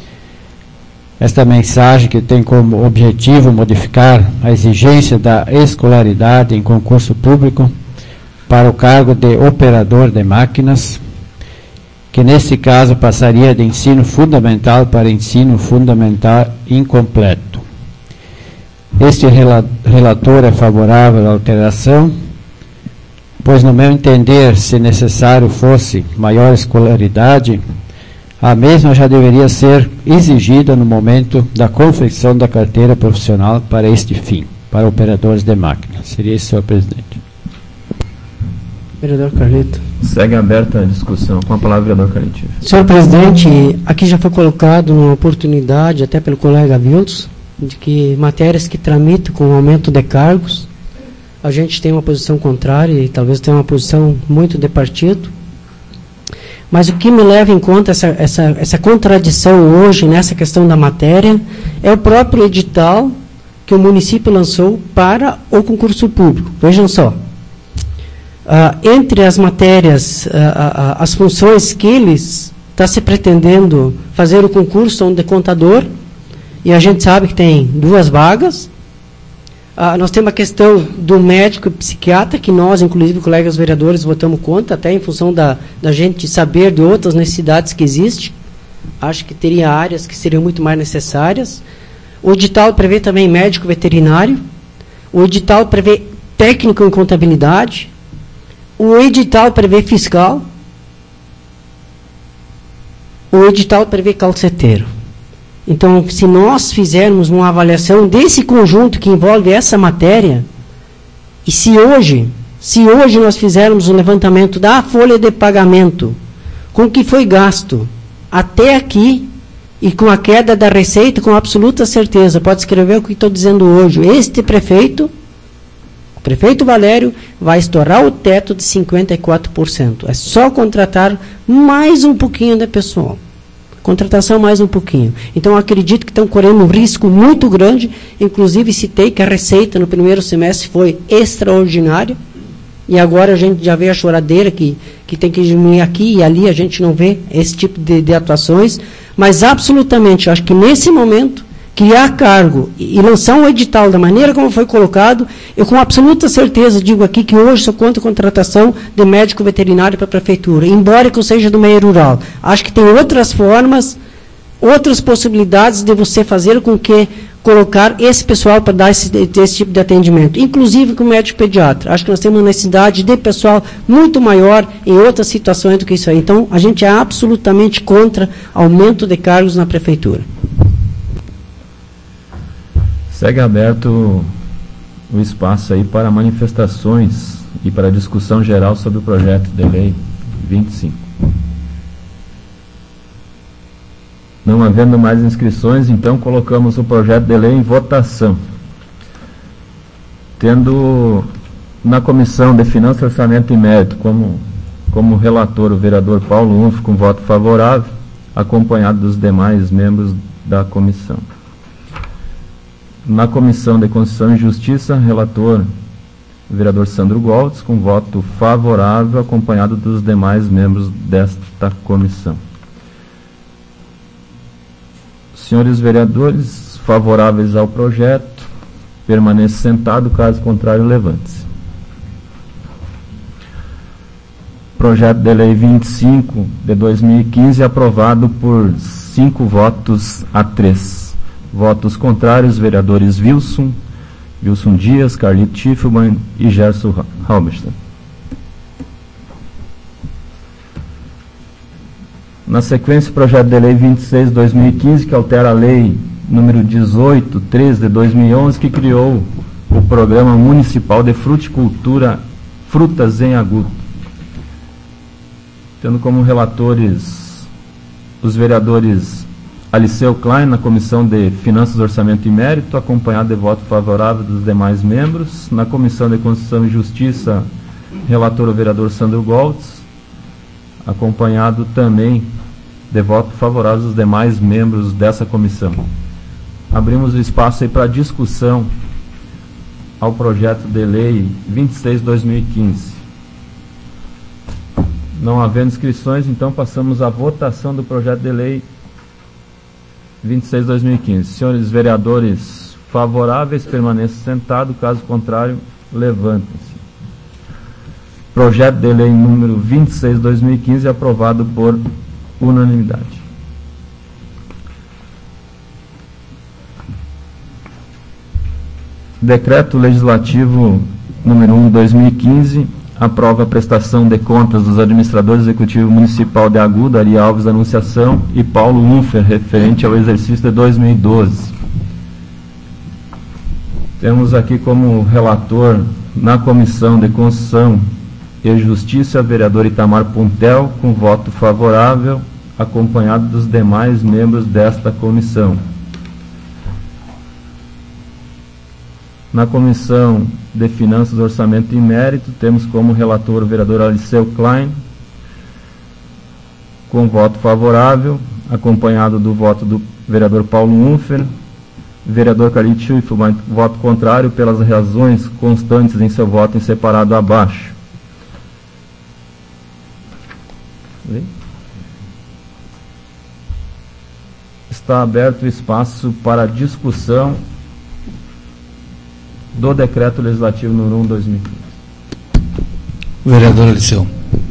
esta mensagem, que tem como objetivo modificar a exigência da escolaridade em concurso público para o cargo de operador de máquinas, que nesse caso passaria de ensino fundamental para ensino fundamental incompleto. Este relator é favorável à alteração, pois, no meu entender, se necessário fosse maior escolaridade, a mesma já deveria ser exigida no momento da confecção da carteira profissional para este fim, para operadores de máquina. Seria isso, senhor presidente. Vereador Carlito. Segue aberta a discussão. Com a palavra, vereador Carlito. Senhor presidente, aqui já foi colocado uma oportunidade, até pelo colega Wilson, de que matérias que tramitam com aumento de cargos, a gente tem uma posição contrária e talvez tenha uma posição muito de partido. Mas o que me leva em conta essa, essa, essa contradição hoje nessa questão da matéria é o próprio edital que o município lançou para o concurso público. Vejam só, uh, entre as matérias, uh, uh, as funções que eles está se pretendendo fazer o concurso são de contador, e a gente sabe que tem duas vagas. Ah, nós temos a questão do médico e psiquiatra, que nós, inclusive, colegas vereadores, votamos contra, até em função da, da gente saber de outras necessidades que existem. Acho que teria áreas que seriam muito mais necessárias. O edital prevê também médico veterinário. O edital prevê técnico em contabilidade. O edital prevê fiscal. O edital prevê calceteiro. Então, se nós fizermos uma avaliação desse conjunto que envolve essa matéria, e se hoje, se hoje nós fizermos um levantamento da folha de pagamento com o que foi gasto até aqui, e com a queda da receita, com absoluta certeza, pode escrever o que estou dizendo hoje, este prefeito, o prefeito Valério, vai estourar o teto de cinquenta e quatro por cento. É só contratar mais um pouquinho de pessoal. Contratação mais um pouquinho. Então, acredito que estão correndo um risco muito grande. Inclusive, citei que a receita no primeiro semestre foi extraordinária. E agora a gente já vê a choradeira que, que tem que diminuir aqui e ali. A gente não vê esse tipo de, de atuações. Mas, absolutamente, acho que nesse momento, criar cargo e, e lançar um edital da maneira como foi colocado, eu com absoluta certeza digo aqui que hoje sou contra a contratação de médico veterinário para a prefeitura, embora que eu seja do meio rural. Acho que tem outras formas, outras possibilidades de você fazer com que colocar esse pessoal para dar esse, esse tipo de atendimento, inclusive com o médico pediatra. Acho que nós temos uma necessidade de pessoal muito maior em outras situações do que isso aí. Então, a gente é absolutamente contra aumento de cargos na prefeitura. Segue aberto o espaço aí para manifestações e para discussão geral sobre o projeto de lei vinte e cinco. Não havendo mais inscrições, então colocamos o projeto de lei em votação. Tendo na Comissão de Finanças, Orçamento e Mérito como, como relator o vereador Paulo Unfro com voto favorável, acompanhado dos demais membros da comissão. Na Comissão de Constituição e Justiça, relator o vereador Sandro Goltz, com voto favorável, acompanhado dos demais membros desta comissão. Senhores vereadores, favoráveis ao projeto, permaneça sentado, caso contrário, levante-se. Projeto de lei vinte e cinco de dois mil e quinze, aprovado por cinco votos a três. Votos contrários, vereadores Wilson, Wilson Dias, Carlito Tifelman e Gerson Halberstam. Na sequência, o projeto de lei vinte e seis de dois mil e quinze, que altera a lei número dezoito, treze de dois mil e onze, que criou o Programa Municipal de Fruticultura Frutas em Agudo. Tendo como relatores os vereadores Aliceu Klein, na Comissão de Finanças, Orçamento e Mérito, acompanhado de voto favorável dos demais membros. Na Comissão de Constituição e Justiça, relator o vereador Sandro Goltz, acompanhado também de voto favorável dos demais membros dessa comissão. Abrimos o espaço aí para discussão ao projeto de lei vinte e seis de dois mil e quinze. Não havendo inscrições, então passamos à votação do projeto de lei vinte e seis de dois mil e quinze. Senhores vereadores favoráveis, permaneçam sentados, caso contrário, levantem-se. Projeto de lei número vinte e seis de dois mil e quinze aprovado por unanimidade. Decreto Legislativo número um de dois mil e quinze aprova a prestação de contas dos administradores executivos municipal de Agudo, Ari Alves da Anunciação e Paulo Unfer, referente ao exercício de dois mil e doze. Temos aqui como relator na Comissão de Constituição e Justiça, vereador Itamar Puntel, com voto favorável, acompanhado dos demais membros desta comissão. Na Comissão de Finanças, Orçamento e Mérito, temos como relator o vereador Aliceu Klein, com voto favorável, acompanhado do voto do vereador Paulo Unfer, vereador Carlito Schiffel, voto contrário pelas razões constantes em seu voto em separado abaixo. Está aberto o espaço para discussão do Decreto Legislativo número um de dois mil e quinze. Vereador Aliceu.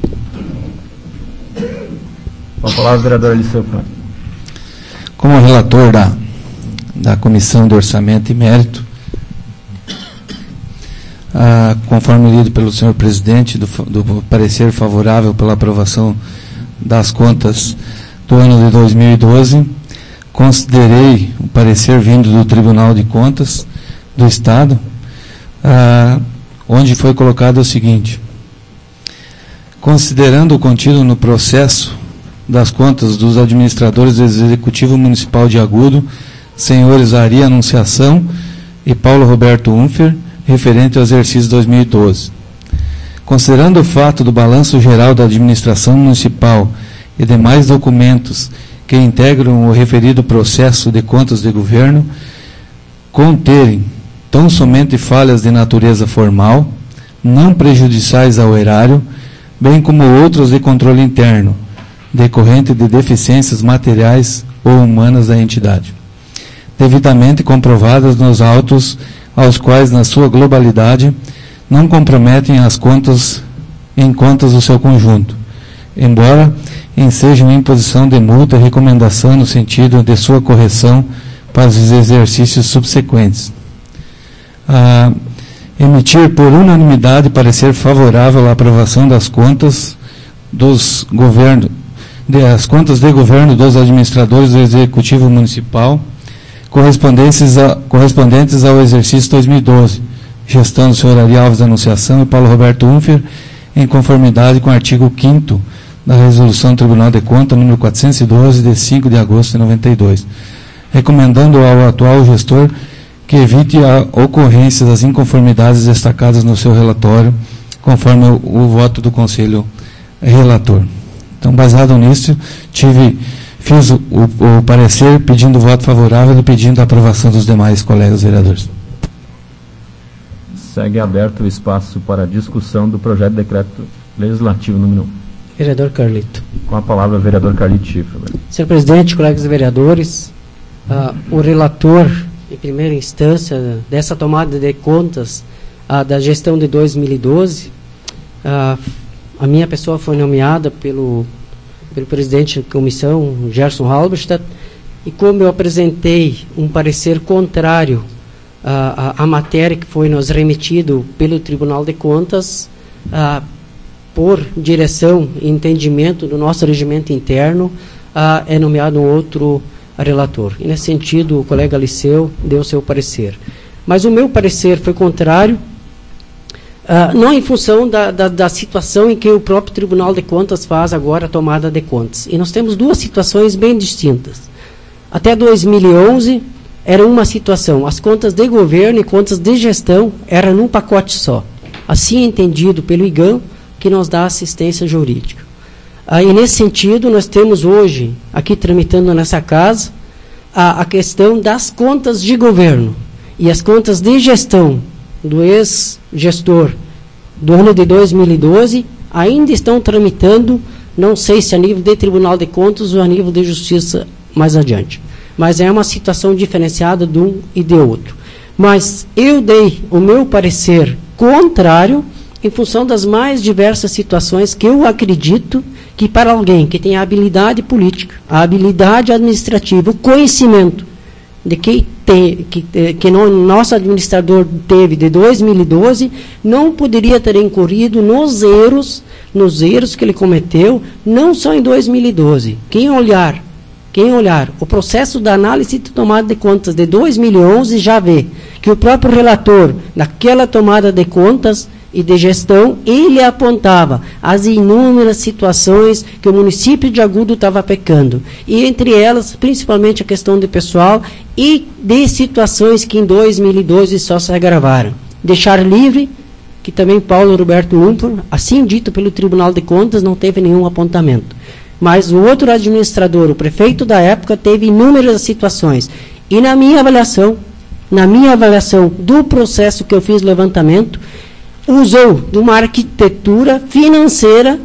Com a palavra, vereador Aliceu. Como relator da, da Comissão de Orçamento e Mérito, ah, conforme lido pelo senhor presidente, do, do parecer favorável pela aprovação das contas do ano de dois mil e doze, considerei o parecer vindo do Tribunal de Contas do Estado, ah, onde foi colocado o seguinte: considerando o contido no processo das contas dos administradores do Executivo Municipal de Agudo, senhores Ari Anunciação e Paulo Roberto Unfer, referente ao exercício dois mil e doze. Considerando o fato do balanço geral da administração municipal e demais documentos que integram o referido processo de contas de governo conterem tão somente falhas de natureza formal, não prejudiciais ao erário, bem como outros de controle interno, decorrente de deficiências materiais ou humanas da entidade, devidamente comprovadas nos autos aos quais, na sua globalidade, não comprometem as contas em contas do seu conjunto, embora ensejam imposição de multa e recomendação no sentido de sua correção para os exercícios subsequentes. Ah, emitir por unanimidade parecer favorável à aprovação das contas dos governos, das contas de governo dos administradores do Executivo Municipal correspondentes, a, correspondentes ao exercício dois mil e doze, gestão do senhor Ari Alves da Anunciação e Paulo Roberto Unfer, em conformidade com o artigo quinto da Resolução do Tribunal de Contas, número quatrocentos e doze, de cinco de agosto de noventa e dois, recomendando ao atual gestor que evite a ocorrência das inconformidades destacadas no seu relatório, conforme o, o voto do Conselho Relator. Então, baseado nisso, tive, fiz o, o, o parecer pedindo voto favorável e pedindo a aprovação dos demais colegas vereadores. Segue aberto o espaço para a discussão do projeto de decreto legislativo número um. Vereador Carlito. Com a palavra, vereador Carlito Schiffel. Senhor presidente, colegas vereadores, uh, o relator, em primeira instância, dessa tomada de contas uh, da gestão de dois mil e doze, uh, a minha pessoa foi nomeada pelo, pelo presidente da comissão, Gerson Halberstadt, e como eu apresentei um parecer contrário à, à, à matéria que foi nos remetido pelo Tribunal de Contas, uh, por direção e entendimento do nosso regimento interno, ah, é nomeado um outro relator. E, nesse sentido, o colega Liceu deu seu parecer. Mas o meu parecer foi contrário, ah, não em função da, da, da situação em que o próprio Tribunal de Contas faz agora a tomada de contas. E nós temos duas situações bem distintas. Até dois mil e onze, era uma situação. As contas de governo e contas de gestão eram num pacote só. Assim entendido pelo I G A M, que nos dá assistência jurídica. Ah, e nesse sentido, nós temos hoje, aqui tramitando nessa casa, a, a questão das contas de governo e as contas de gestão do ex-gestor do ano de dois mil e doze ainda estão tramitando, não sei se a nível de Tribunal de Contas ou a nível de Justiça mais adiante. Mas é uma situação diferenciada de um e de outro. Mas eu dei o meu parecer contrário em função das mais diversas situações que eu acredito que para alguém que tem a habilidade política, a habilidade administrativa, o conhecimento de que, tem, que, que no, nosso administrador teve de dois mil e doze, não poderia ter incorrido nos erros, nos erros que ele cometeu, não só em dois mil e doze. Quem olhar, quem olhar o processo da análise de tomada de contas de dois mil e onze já vê que o próprio relator daquela tomada de contas e de gestão, ele apontava as inúmeras situações que o município de Agudo estava pecando. E entre elas, principalmente a questão de pessoal e de situações que em dois mil e doze só se agravaram. Deixar livre, que também Paulo Roberto Umpur, assim dito pelo Tribunal de Contas, não teve nenhum apontamento. Mas o outro administrador, o prefeito da época, teve inúmeras situações. E na minha avaliação, na minha avaliação do processo que eu fiz levantamento, usou de uma arquitetura financeira,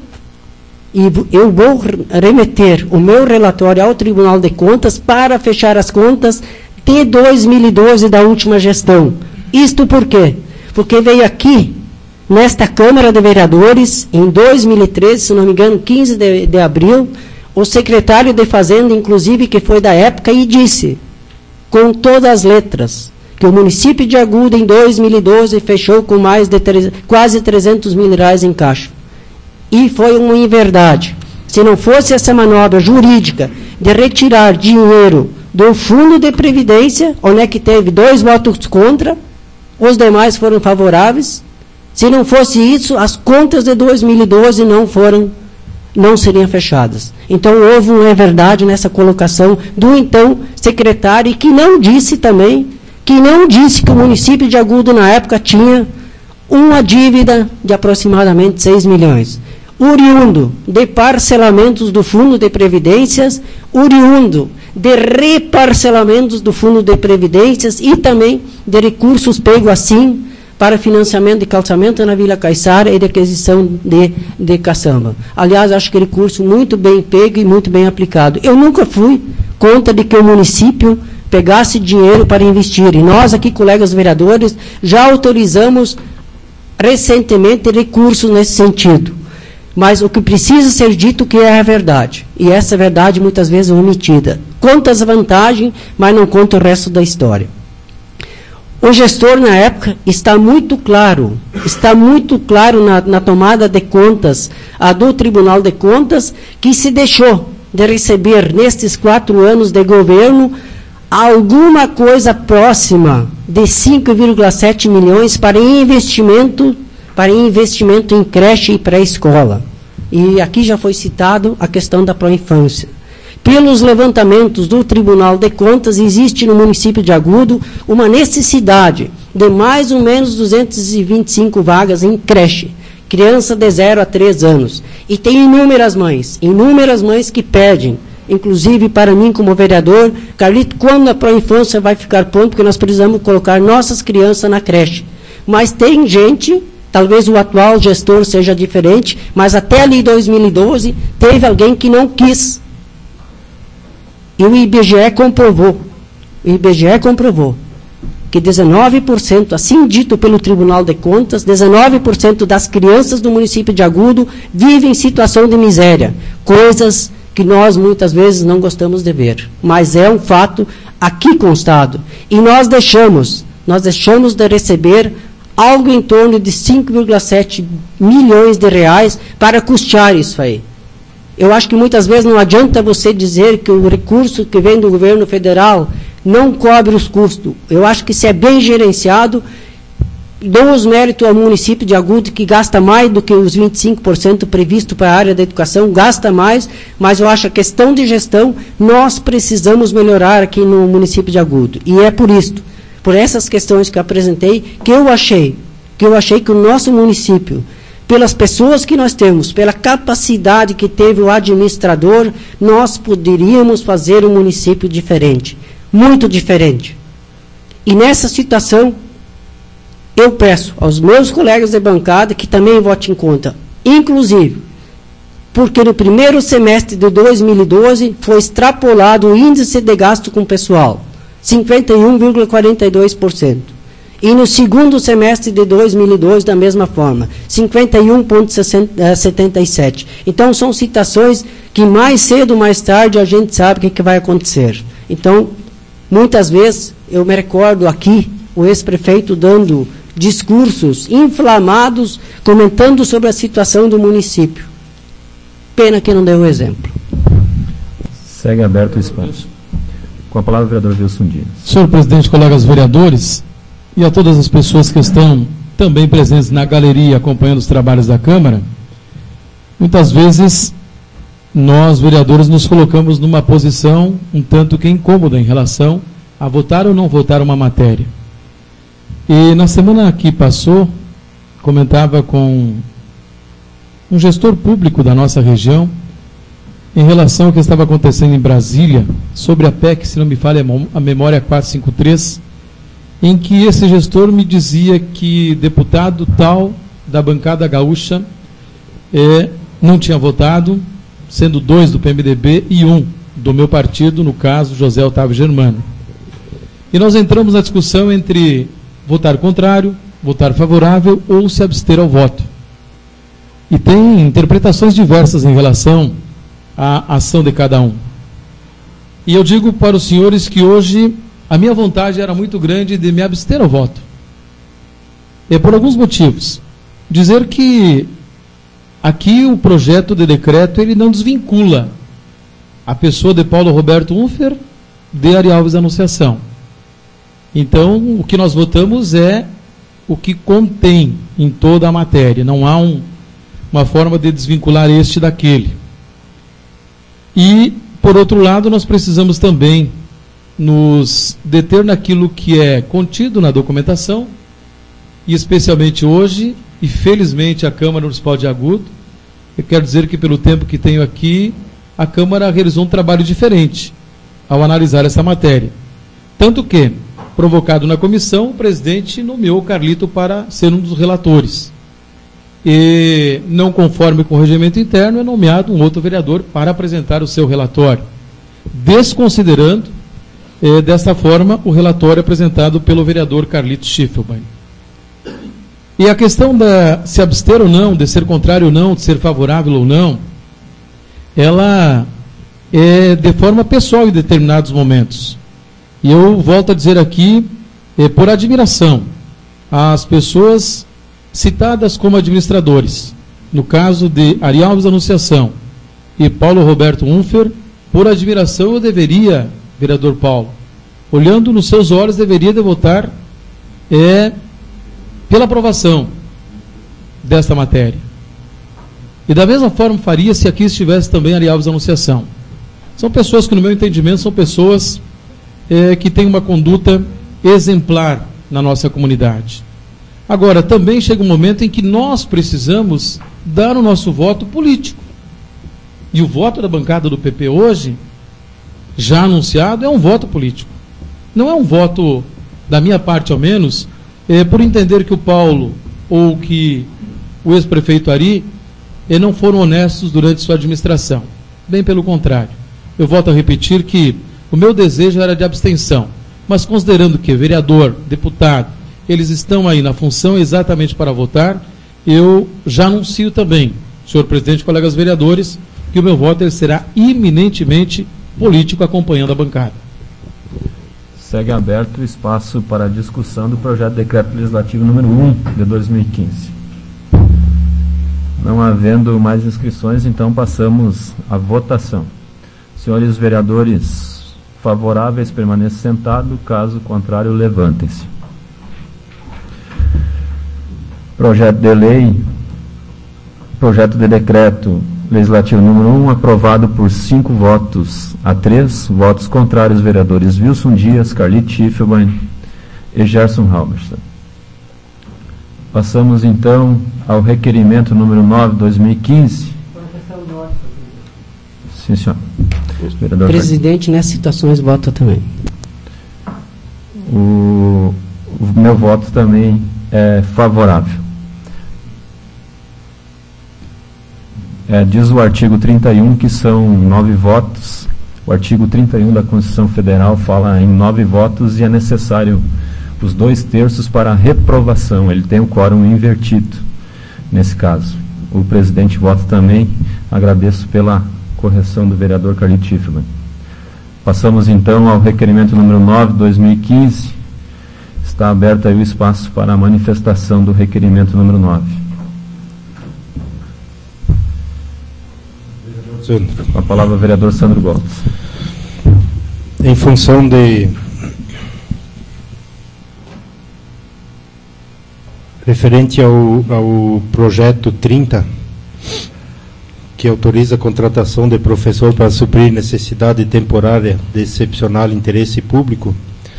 e eu vou remeter o meu relatório ao Tribunal de Contas para fechar as contas de dois mil e doze da última gestão. Isto por quê? Porque veio aqui, nesta Câmara de Vereadores, em dois mil e treze, se não me engano, quinze de, de abril, o secretário de Fazenda, inclusive, que foi da época, e disse, com todas as letras, que o município de Agudo, em dois mil e doze, fechou com mais de tre- quase trezentos mil reais em caixa. E foi uma inverdade. Se não fosse essa manobra jurídica de retirar dinheiro do fundo de previdência, onde é que teve dois votos contra, os demais foram favoráveis. Se não fosse isso, as contas de dois mil e doze não foram, não seriam fechadas. Então, houve uma inverdade nessa colocação do então secretário, que não disse também que não disse que o município de Agudo, na época, tinha uma dívida de aproximadamente seis milhões. Oriundo de parcelamentos do Fundo de Previdências, oriundo de reparcelamentos do Fundo de Previdências e também de recursos pegos assim para financiamento de calçamento na Vila Caiçara e de aquisição de, de caçamba. Aliás, acho que recurso muito bem pego e muito bem aplicado. Eu nunca fui contra de que o município pegasse dinheiro para investir. E nós aqui, colegas vereadores, já autorizamos recentemente recursos nesse sentido. Mas o que precisa ser dito que é a verdade. E essa verdade muitas vezes é omitida. Conta as vantagens, mas não conta o resto da história. O gestor, na época, está muito claro, está muito claro na, na tomada de contas a do Tribunal de Contas, que se deixou de receber, nestes quatro anos de governo, alguma coisa próxima de cinco vírgula sete milhões para investimento, para investimento em creche e pré-escola. E aqui já foi citado a questão da pró-infância. Pelos levantamentos do Tribunal de Contas, existe no município de Agudo uma necessidade de mais ou menos duzentas e vinte e cinco vagas em creche, criança de zero a três anos. E tem inúmeras mães, inúmeras mães que pedem, inclusive para mim como vereador, Carlito, quando a pró-infância vai ficar pronto, porque nós precisamos colocar nossas crianças na creche. Mas tem gente, talvez o atual gestor seja diferente, mas até ali dois mil e doze, teve alguém que não quis. E o I B G E comprovou, o I B G E comprovou que dezenove por cento, assim dito pelo Tribunal de Contas, dezenove por cento das crianças do município de Agudo vivem em situação de miséria, coisas que nós muitas vezes não gostamos de ver, mas é um fato aqui constado. E nós deixamos, nós deixamos de receber algo em torno de cinco vírgula sete milhões de reais para custear isso aí. Eu acho que muitas vezes não adianta você dizer que o recurso que vem do governo federal não cobre os custos. Eu acho que se é bem gerenciado, dou os méritos ao município de Agudo, que gasta mais do que os vinte e cinco por cento previsto para a área da educação, gasta mais, mas eu acho a questão de gestão, nós precisamos melhorar aqui no município de Agudo. E é por isso, por essas questões que eu apresentei, que eu achei, que eu achei que o nosso município, pelas pessoas que nós temos, pela capacidade que teve o administrador, nós poderíamos fazer um município diferente, muito diferente. E nessa situação, eu peço aos meus colegas de bancada que também votem em conta, inclusive, porque no primeiro semestre de dois mil e doze foi extrapolado o índice de gasto com pessoal, cinquenta e um vírgula quarenta e dois por cento. E no segundo semestre de dois mil e doze, da mesma forma, cinquenta e um vírgula setenta e sete. Então, são situações que mais cedo ou mais tarde a gente sabe o que, que vai acontecer. Então, muitas vezes, eu me recordo aqui, o ex-prefeito dando discursos inflamados, comentando sobre a situação do município. Pena que não deu o exemplo. Segue aberto o espaço. Com a palavra o vereador Wilson Dias. Senhor presidente, colegas vereadores, e a todas as pessoas que estão também presentes na galeria acompanhando os trabalhos da Câmara, muitas vezes nós, vereadores, nos colocamos numa posição um tanto que incômoda em relação a votar ou não votar uma matéria. E na semana que passou, comentava com um gestor público da nossa região em relação ao que estava acontecendo em Brasília, sobre a P E C, se não me falha a memória, quatrocentos e cinquenta e três, em que esse gestor me dizia que deputado tal da bancada gaúcha eh, não tinha votado, sendo dois do P M D B e um do meu partido, no caso, José Otávio Germano. E nós entramos na discussão entre votar contrário, votar favorável ou se abster ao voto. E tem interpretações diversas em relação à ação de cada um. E eu digo para os senhores que hoje a minha vontade era muito grande de me abster ao voto. É por alguns motivos. Dizer que aqui o projeto de decreto ele não desvincula a pessoa de Paulo Roberto Unfer de Ari Alves da Anunciação. Então, o que nós votamos é o que contém em toda a matéria. Não há um, uma forma de desvincular este daquele. E, por outro lado, nós precisamos também nos deter naquilo que é contido na documentação, e especialmente hoje, e felizmente a Câmara Municipal de Agudo, eu quero dizer que pelo tempo que tenho aqui, a Câmara realizou um trabalho diferente ao analisar essa matéria. Tanto que, provocado na comissão, o presidente nomeou o Carlito para ser um dos relatores. E, não conforme com o regimento interno, é nomeado um outro vereador para apresentar o seu relatório, desconsiderando, eh, desta forma, o relatório apresentado pelo vereador Carlito Schiffelbein. E a questão da se abster ou não, de ser contrário ou não, de ser favorável ou não, ela é de forma pessoal em determinados momentos. E eu volto a dizer aqui, é, por admiração, às pessoas citadas como administradores, no caso de Ari Alves Anunciação e Paulo Roberto Unfer, por admiração eu deveria, vereador Paulo, olhando nos seus olhos, deveria de votar é, pela aprovação desta matéria. E da mesma forma faria se aqui estivesse também Ari Alves Anunciação. São pessoas que, no meu entendimento, são pessoas É, que tem uma conduta exemplar na nossa comunidade. Agora, também chega um momento em que nós precisamos dar o nosso voto político. E o voto da bancada do P P hoje, já anunciado, é um voto político. Não é um voto, da minha parte ao menos, é, por entender que o Paulo ou que o ex-prefeito Ari é, não foram honestos durante sua administração. Bem pelo contrário. Eu volto a repetir que o meu desejo era de abstenção, mas considerando que vereador, deputado, eles estão aí na função exatamente para votar, eu já anuncio também, senhor presidente, colegas vereadores, que o meu voto ele será iminentemente político, acompanhando a bancada. Segue aberto o espaço para a discussão do projeto de decreto legislativo número um de dois mil e quinze. Não havendo mais inscrições, então passamos à votação. Senhores vereadores favoráveis, permaneçam sentados, caso contrário, levantem-se. Projeto de lei, projeto de decreto legislativo número um, aprovado por cinco votos a três, votos contrários, vereadores Wilson Dias, Carlito Schiffelbein e Gerson Halberstadt. Passamos então ao requerimento número nove, dois mil e quinze. Sim, senhor. Vereador Presidente, Carlito. Nessas situações, vota também. O, o meu voto também é favorável. É, diz o artigo trinta e um que são nove votos. O artigo trinta e um da Constituição Federal fala em nove votos e é necessário os dois terços para a reprovação. Ele tem o quórum invertido nesse caso. O presidente vota também. Agradeço pela correção do vereador Carlito Schiffelbein. Passamos então ao requerimento número nove, dois mil e quinze. Está aberto aí o espaço para a manifestação do requerimento número nove. Com a palavra o vereador Sandro Goltz. Em função de referente ao, ao projeto trinta, que autoriza a contratação de professor para suprir necessidade temporária de excepcional interesse público,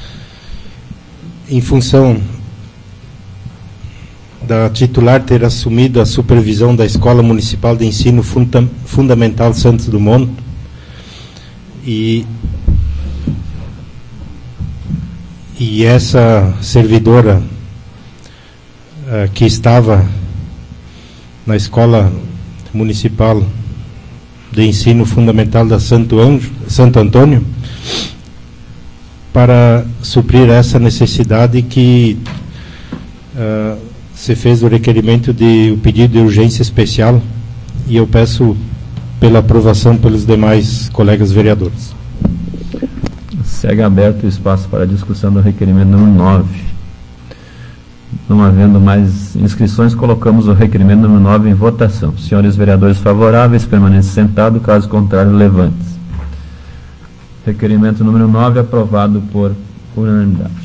em função da titular ter assumido a supervisão da Escola Municipal de Ensino Funda Fundamental Santos Dumont e, e essa servidora uh, que estava na Escola Municipal de Ensino Fundamental da Santo, Anjo, Santo Antônio, para suprir essa necessidade que uh, se fez o requerimento de o pedido de urgência especial e eu peço pela aprovação pelos demais colegas vereadores. Segue aberto o espaço para a discussão do requerimento número nove. Não havendo mais inscrições, colocamos o requerimento número nove em votação. Senhores vereadores favoráveis, permaneçam sentados, caso contrário, levante-se. Requerimento número nove aprovado por unanimidade.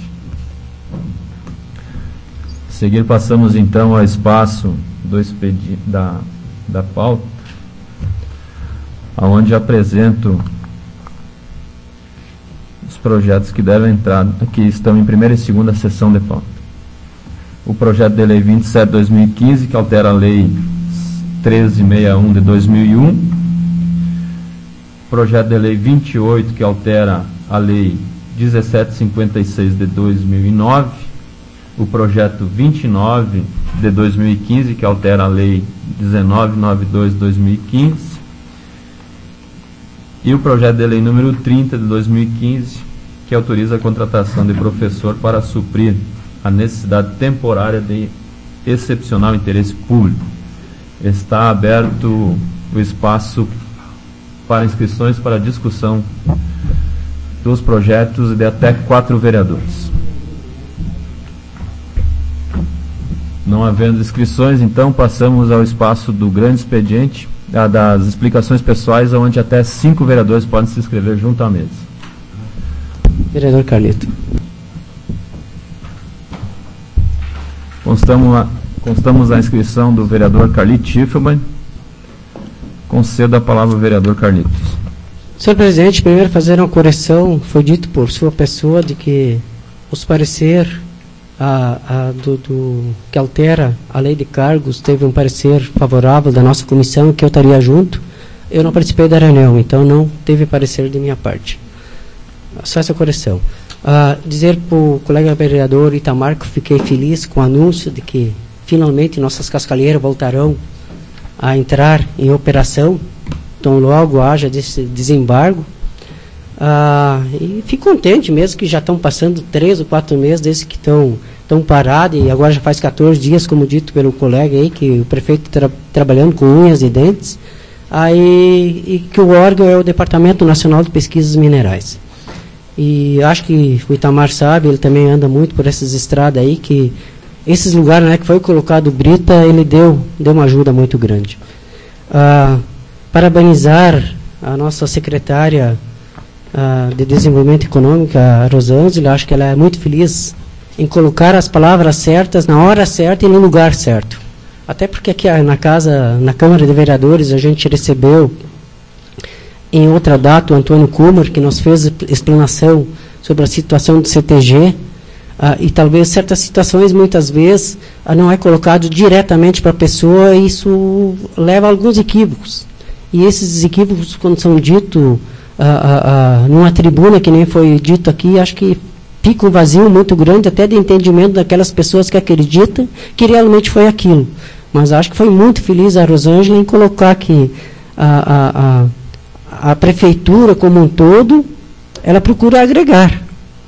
A seguir, passamos então ao espaço do expedi da, da pauta, onde apresento os projetos que devem entrar, que estão em primeira e segunda sessão de pauta. O projeto de lei vinte e sete, dois mil e quinze, que altera a lei treze sessenta e um de dois mil e um. O projeto de lei vinte e oito, que altera a lei dezessete cinquenta e seis de dois mil e nove. O projeto vinte e nove de dois mil e quinze, que altera a lei dezenove noventa e dois de dois mil e quinze. E o projeto de lei número trinta de dois mil e quinze, que autoriza a contratação de professor para suprir a necessidade temporária de excepcional interesse público. Está aberto o espaço para inscrições para discussão dos projetos de até quatro vereadores. Não havendo inscrições, então passamos ao espaço do grande expediente, a das explicações pessoais, onde até cinco vereadores podem se inscrever junto à mesa. Vereador Carlito. Constamos a, constamos a inscrição do vereador Carlito Schiffelbein. Concedo a palavra ao vereador Carlitos. Senhor presidente, primeiro fazer uma correção. Foi dito por sua pessoa de que os parecer a, a, do, do, que altera a lei de cargos teve um parecer favorável da nossa comissão, que eu estaria junto. Eu não participei da reunião, então não teve parecer de minha parte. Só essa correção. Uh, dizer para o colega vereador Itamar que fiquei feliz com o anúncio de que finalmente nossas cascalheiras voltarão a entrar em operação, então logo haja desse desembargo. Uh, e fico contente mesmo que já estão passando três ou quatro meses desde que estão estão parados, e agora já faz quatorze dias, como dito pelo colega aí, que o prefeito está tra trabalhando com unhas e dentes, aí, e que o órgão é o Departamento Nacional de Pesquisas Minerais. E acho que o Itamar sabe, ele também anda muito por essas estradas aí, que esses lugares, né, que foi colocado brita, ele deu, deu uma ajuda muito grande. Ah, parabenizar a nossa secretária ah, de Desenvolvimento Econômico, a Rosângela. Acho que ela é muito feliz em colocar as palavras certas na hora certa e no lugar certo. Até porque aqui na casa, na Câmara de Vereadores, a gente recebeu em outra data o Antônio Kummer, que nos fez explanação sobre a situação do C T G, ah, e talvez certas situações, muitas vezes, ah, não é colocado diretamente para a pessoa, e isso leva a alguns equívocos. E esses equívocos, quando são ditos ah, ah, ah, numa tribuna, que nem foi dito aqui, acho que fica um vazio muito grande, até de entendimento daquelas pessoas que acreditam que realmente foi aquilo. Mas acho que foi muito feliz a Rosângela em colocar que a, a, a, a prefeitura como um todo, ela procura agregar.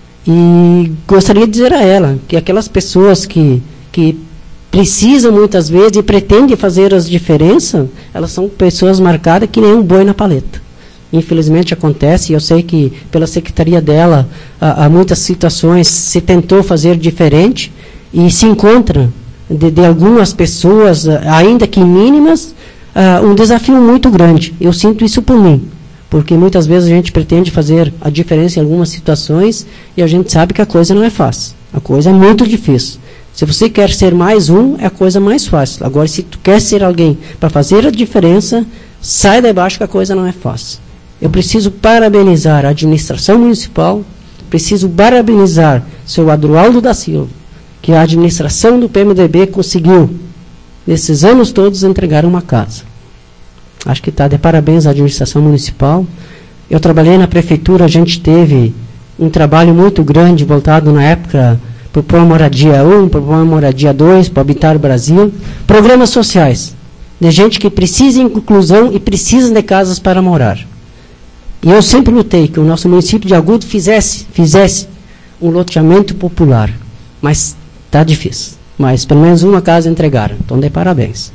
E gostaria de dizer a ela que aquelas pessoas que, que precisam muitas vezes e pretendem fazer as diferenças, elas são pessoas marcadas que nem um boi na paleta. Infelizmente acontece, e eu sei que pela secretaria dela, há, há muitas situações se tentou fazer diferente e se encontra de, de algumas pessoas, ainda que mínimas, uh, um desafio muito grande. Eu sinto isso por mim, porque muitas vezes a gente pretende fazer a diferença em algumas situações e a gente sabe que a coisa não é fácil. A coisa é muito difícil. Se você quer ser mais um, é a coisa mais fácil. Agora, se tu quer ser alguém para fazer a diferença, sai de baixo que a coisa não é fácil. Eu preciso parabenizar a administração municipal, preciso parabenizar o seu Adroaldo da Silva, que a administração do P M D B conseguiu, nesses anos todos, entregar uma casa. Acho que está de parabéns à administração municipal. Eu trabalhei na prefeitura, a gente teve um trabalho muito grande, voltado na época para o Programa Moradia um, para o Programa Moradia dois, para o Habitar o Brasil. Programas sociais, de gente que precisa de inclusão e precisa de casas para morar. E eu sempre lutei que o nosso município de Agudo fizesse, fizesse um loteamento popular. Mas está difícil. Mas pelo menos uma casa entregaram. Então, de parabéns.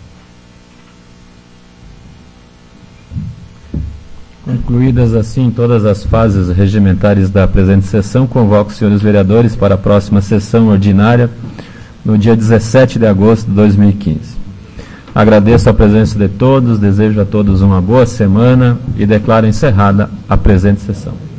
Concluídas assim todas as fases regimentares da presente sessão, convoco os senhores vereadores para a próxima sessão ordinária, no dia dezessete de agosto de dois mil e quinze. Agradeço a presença de todos, desejo a todos uma boa semana e declaro encerrada a presente sessão.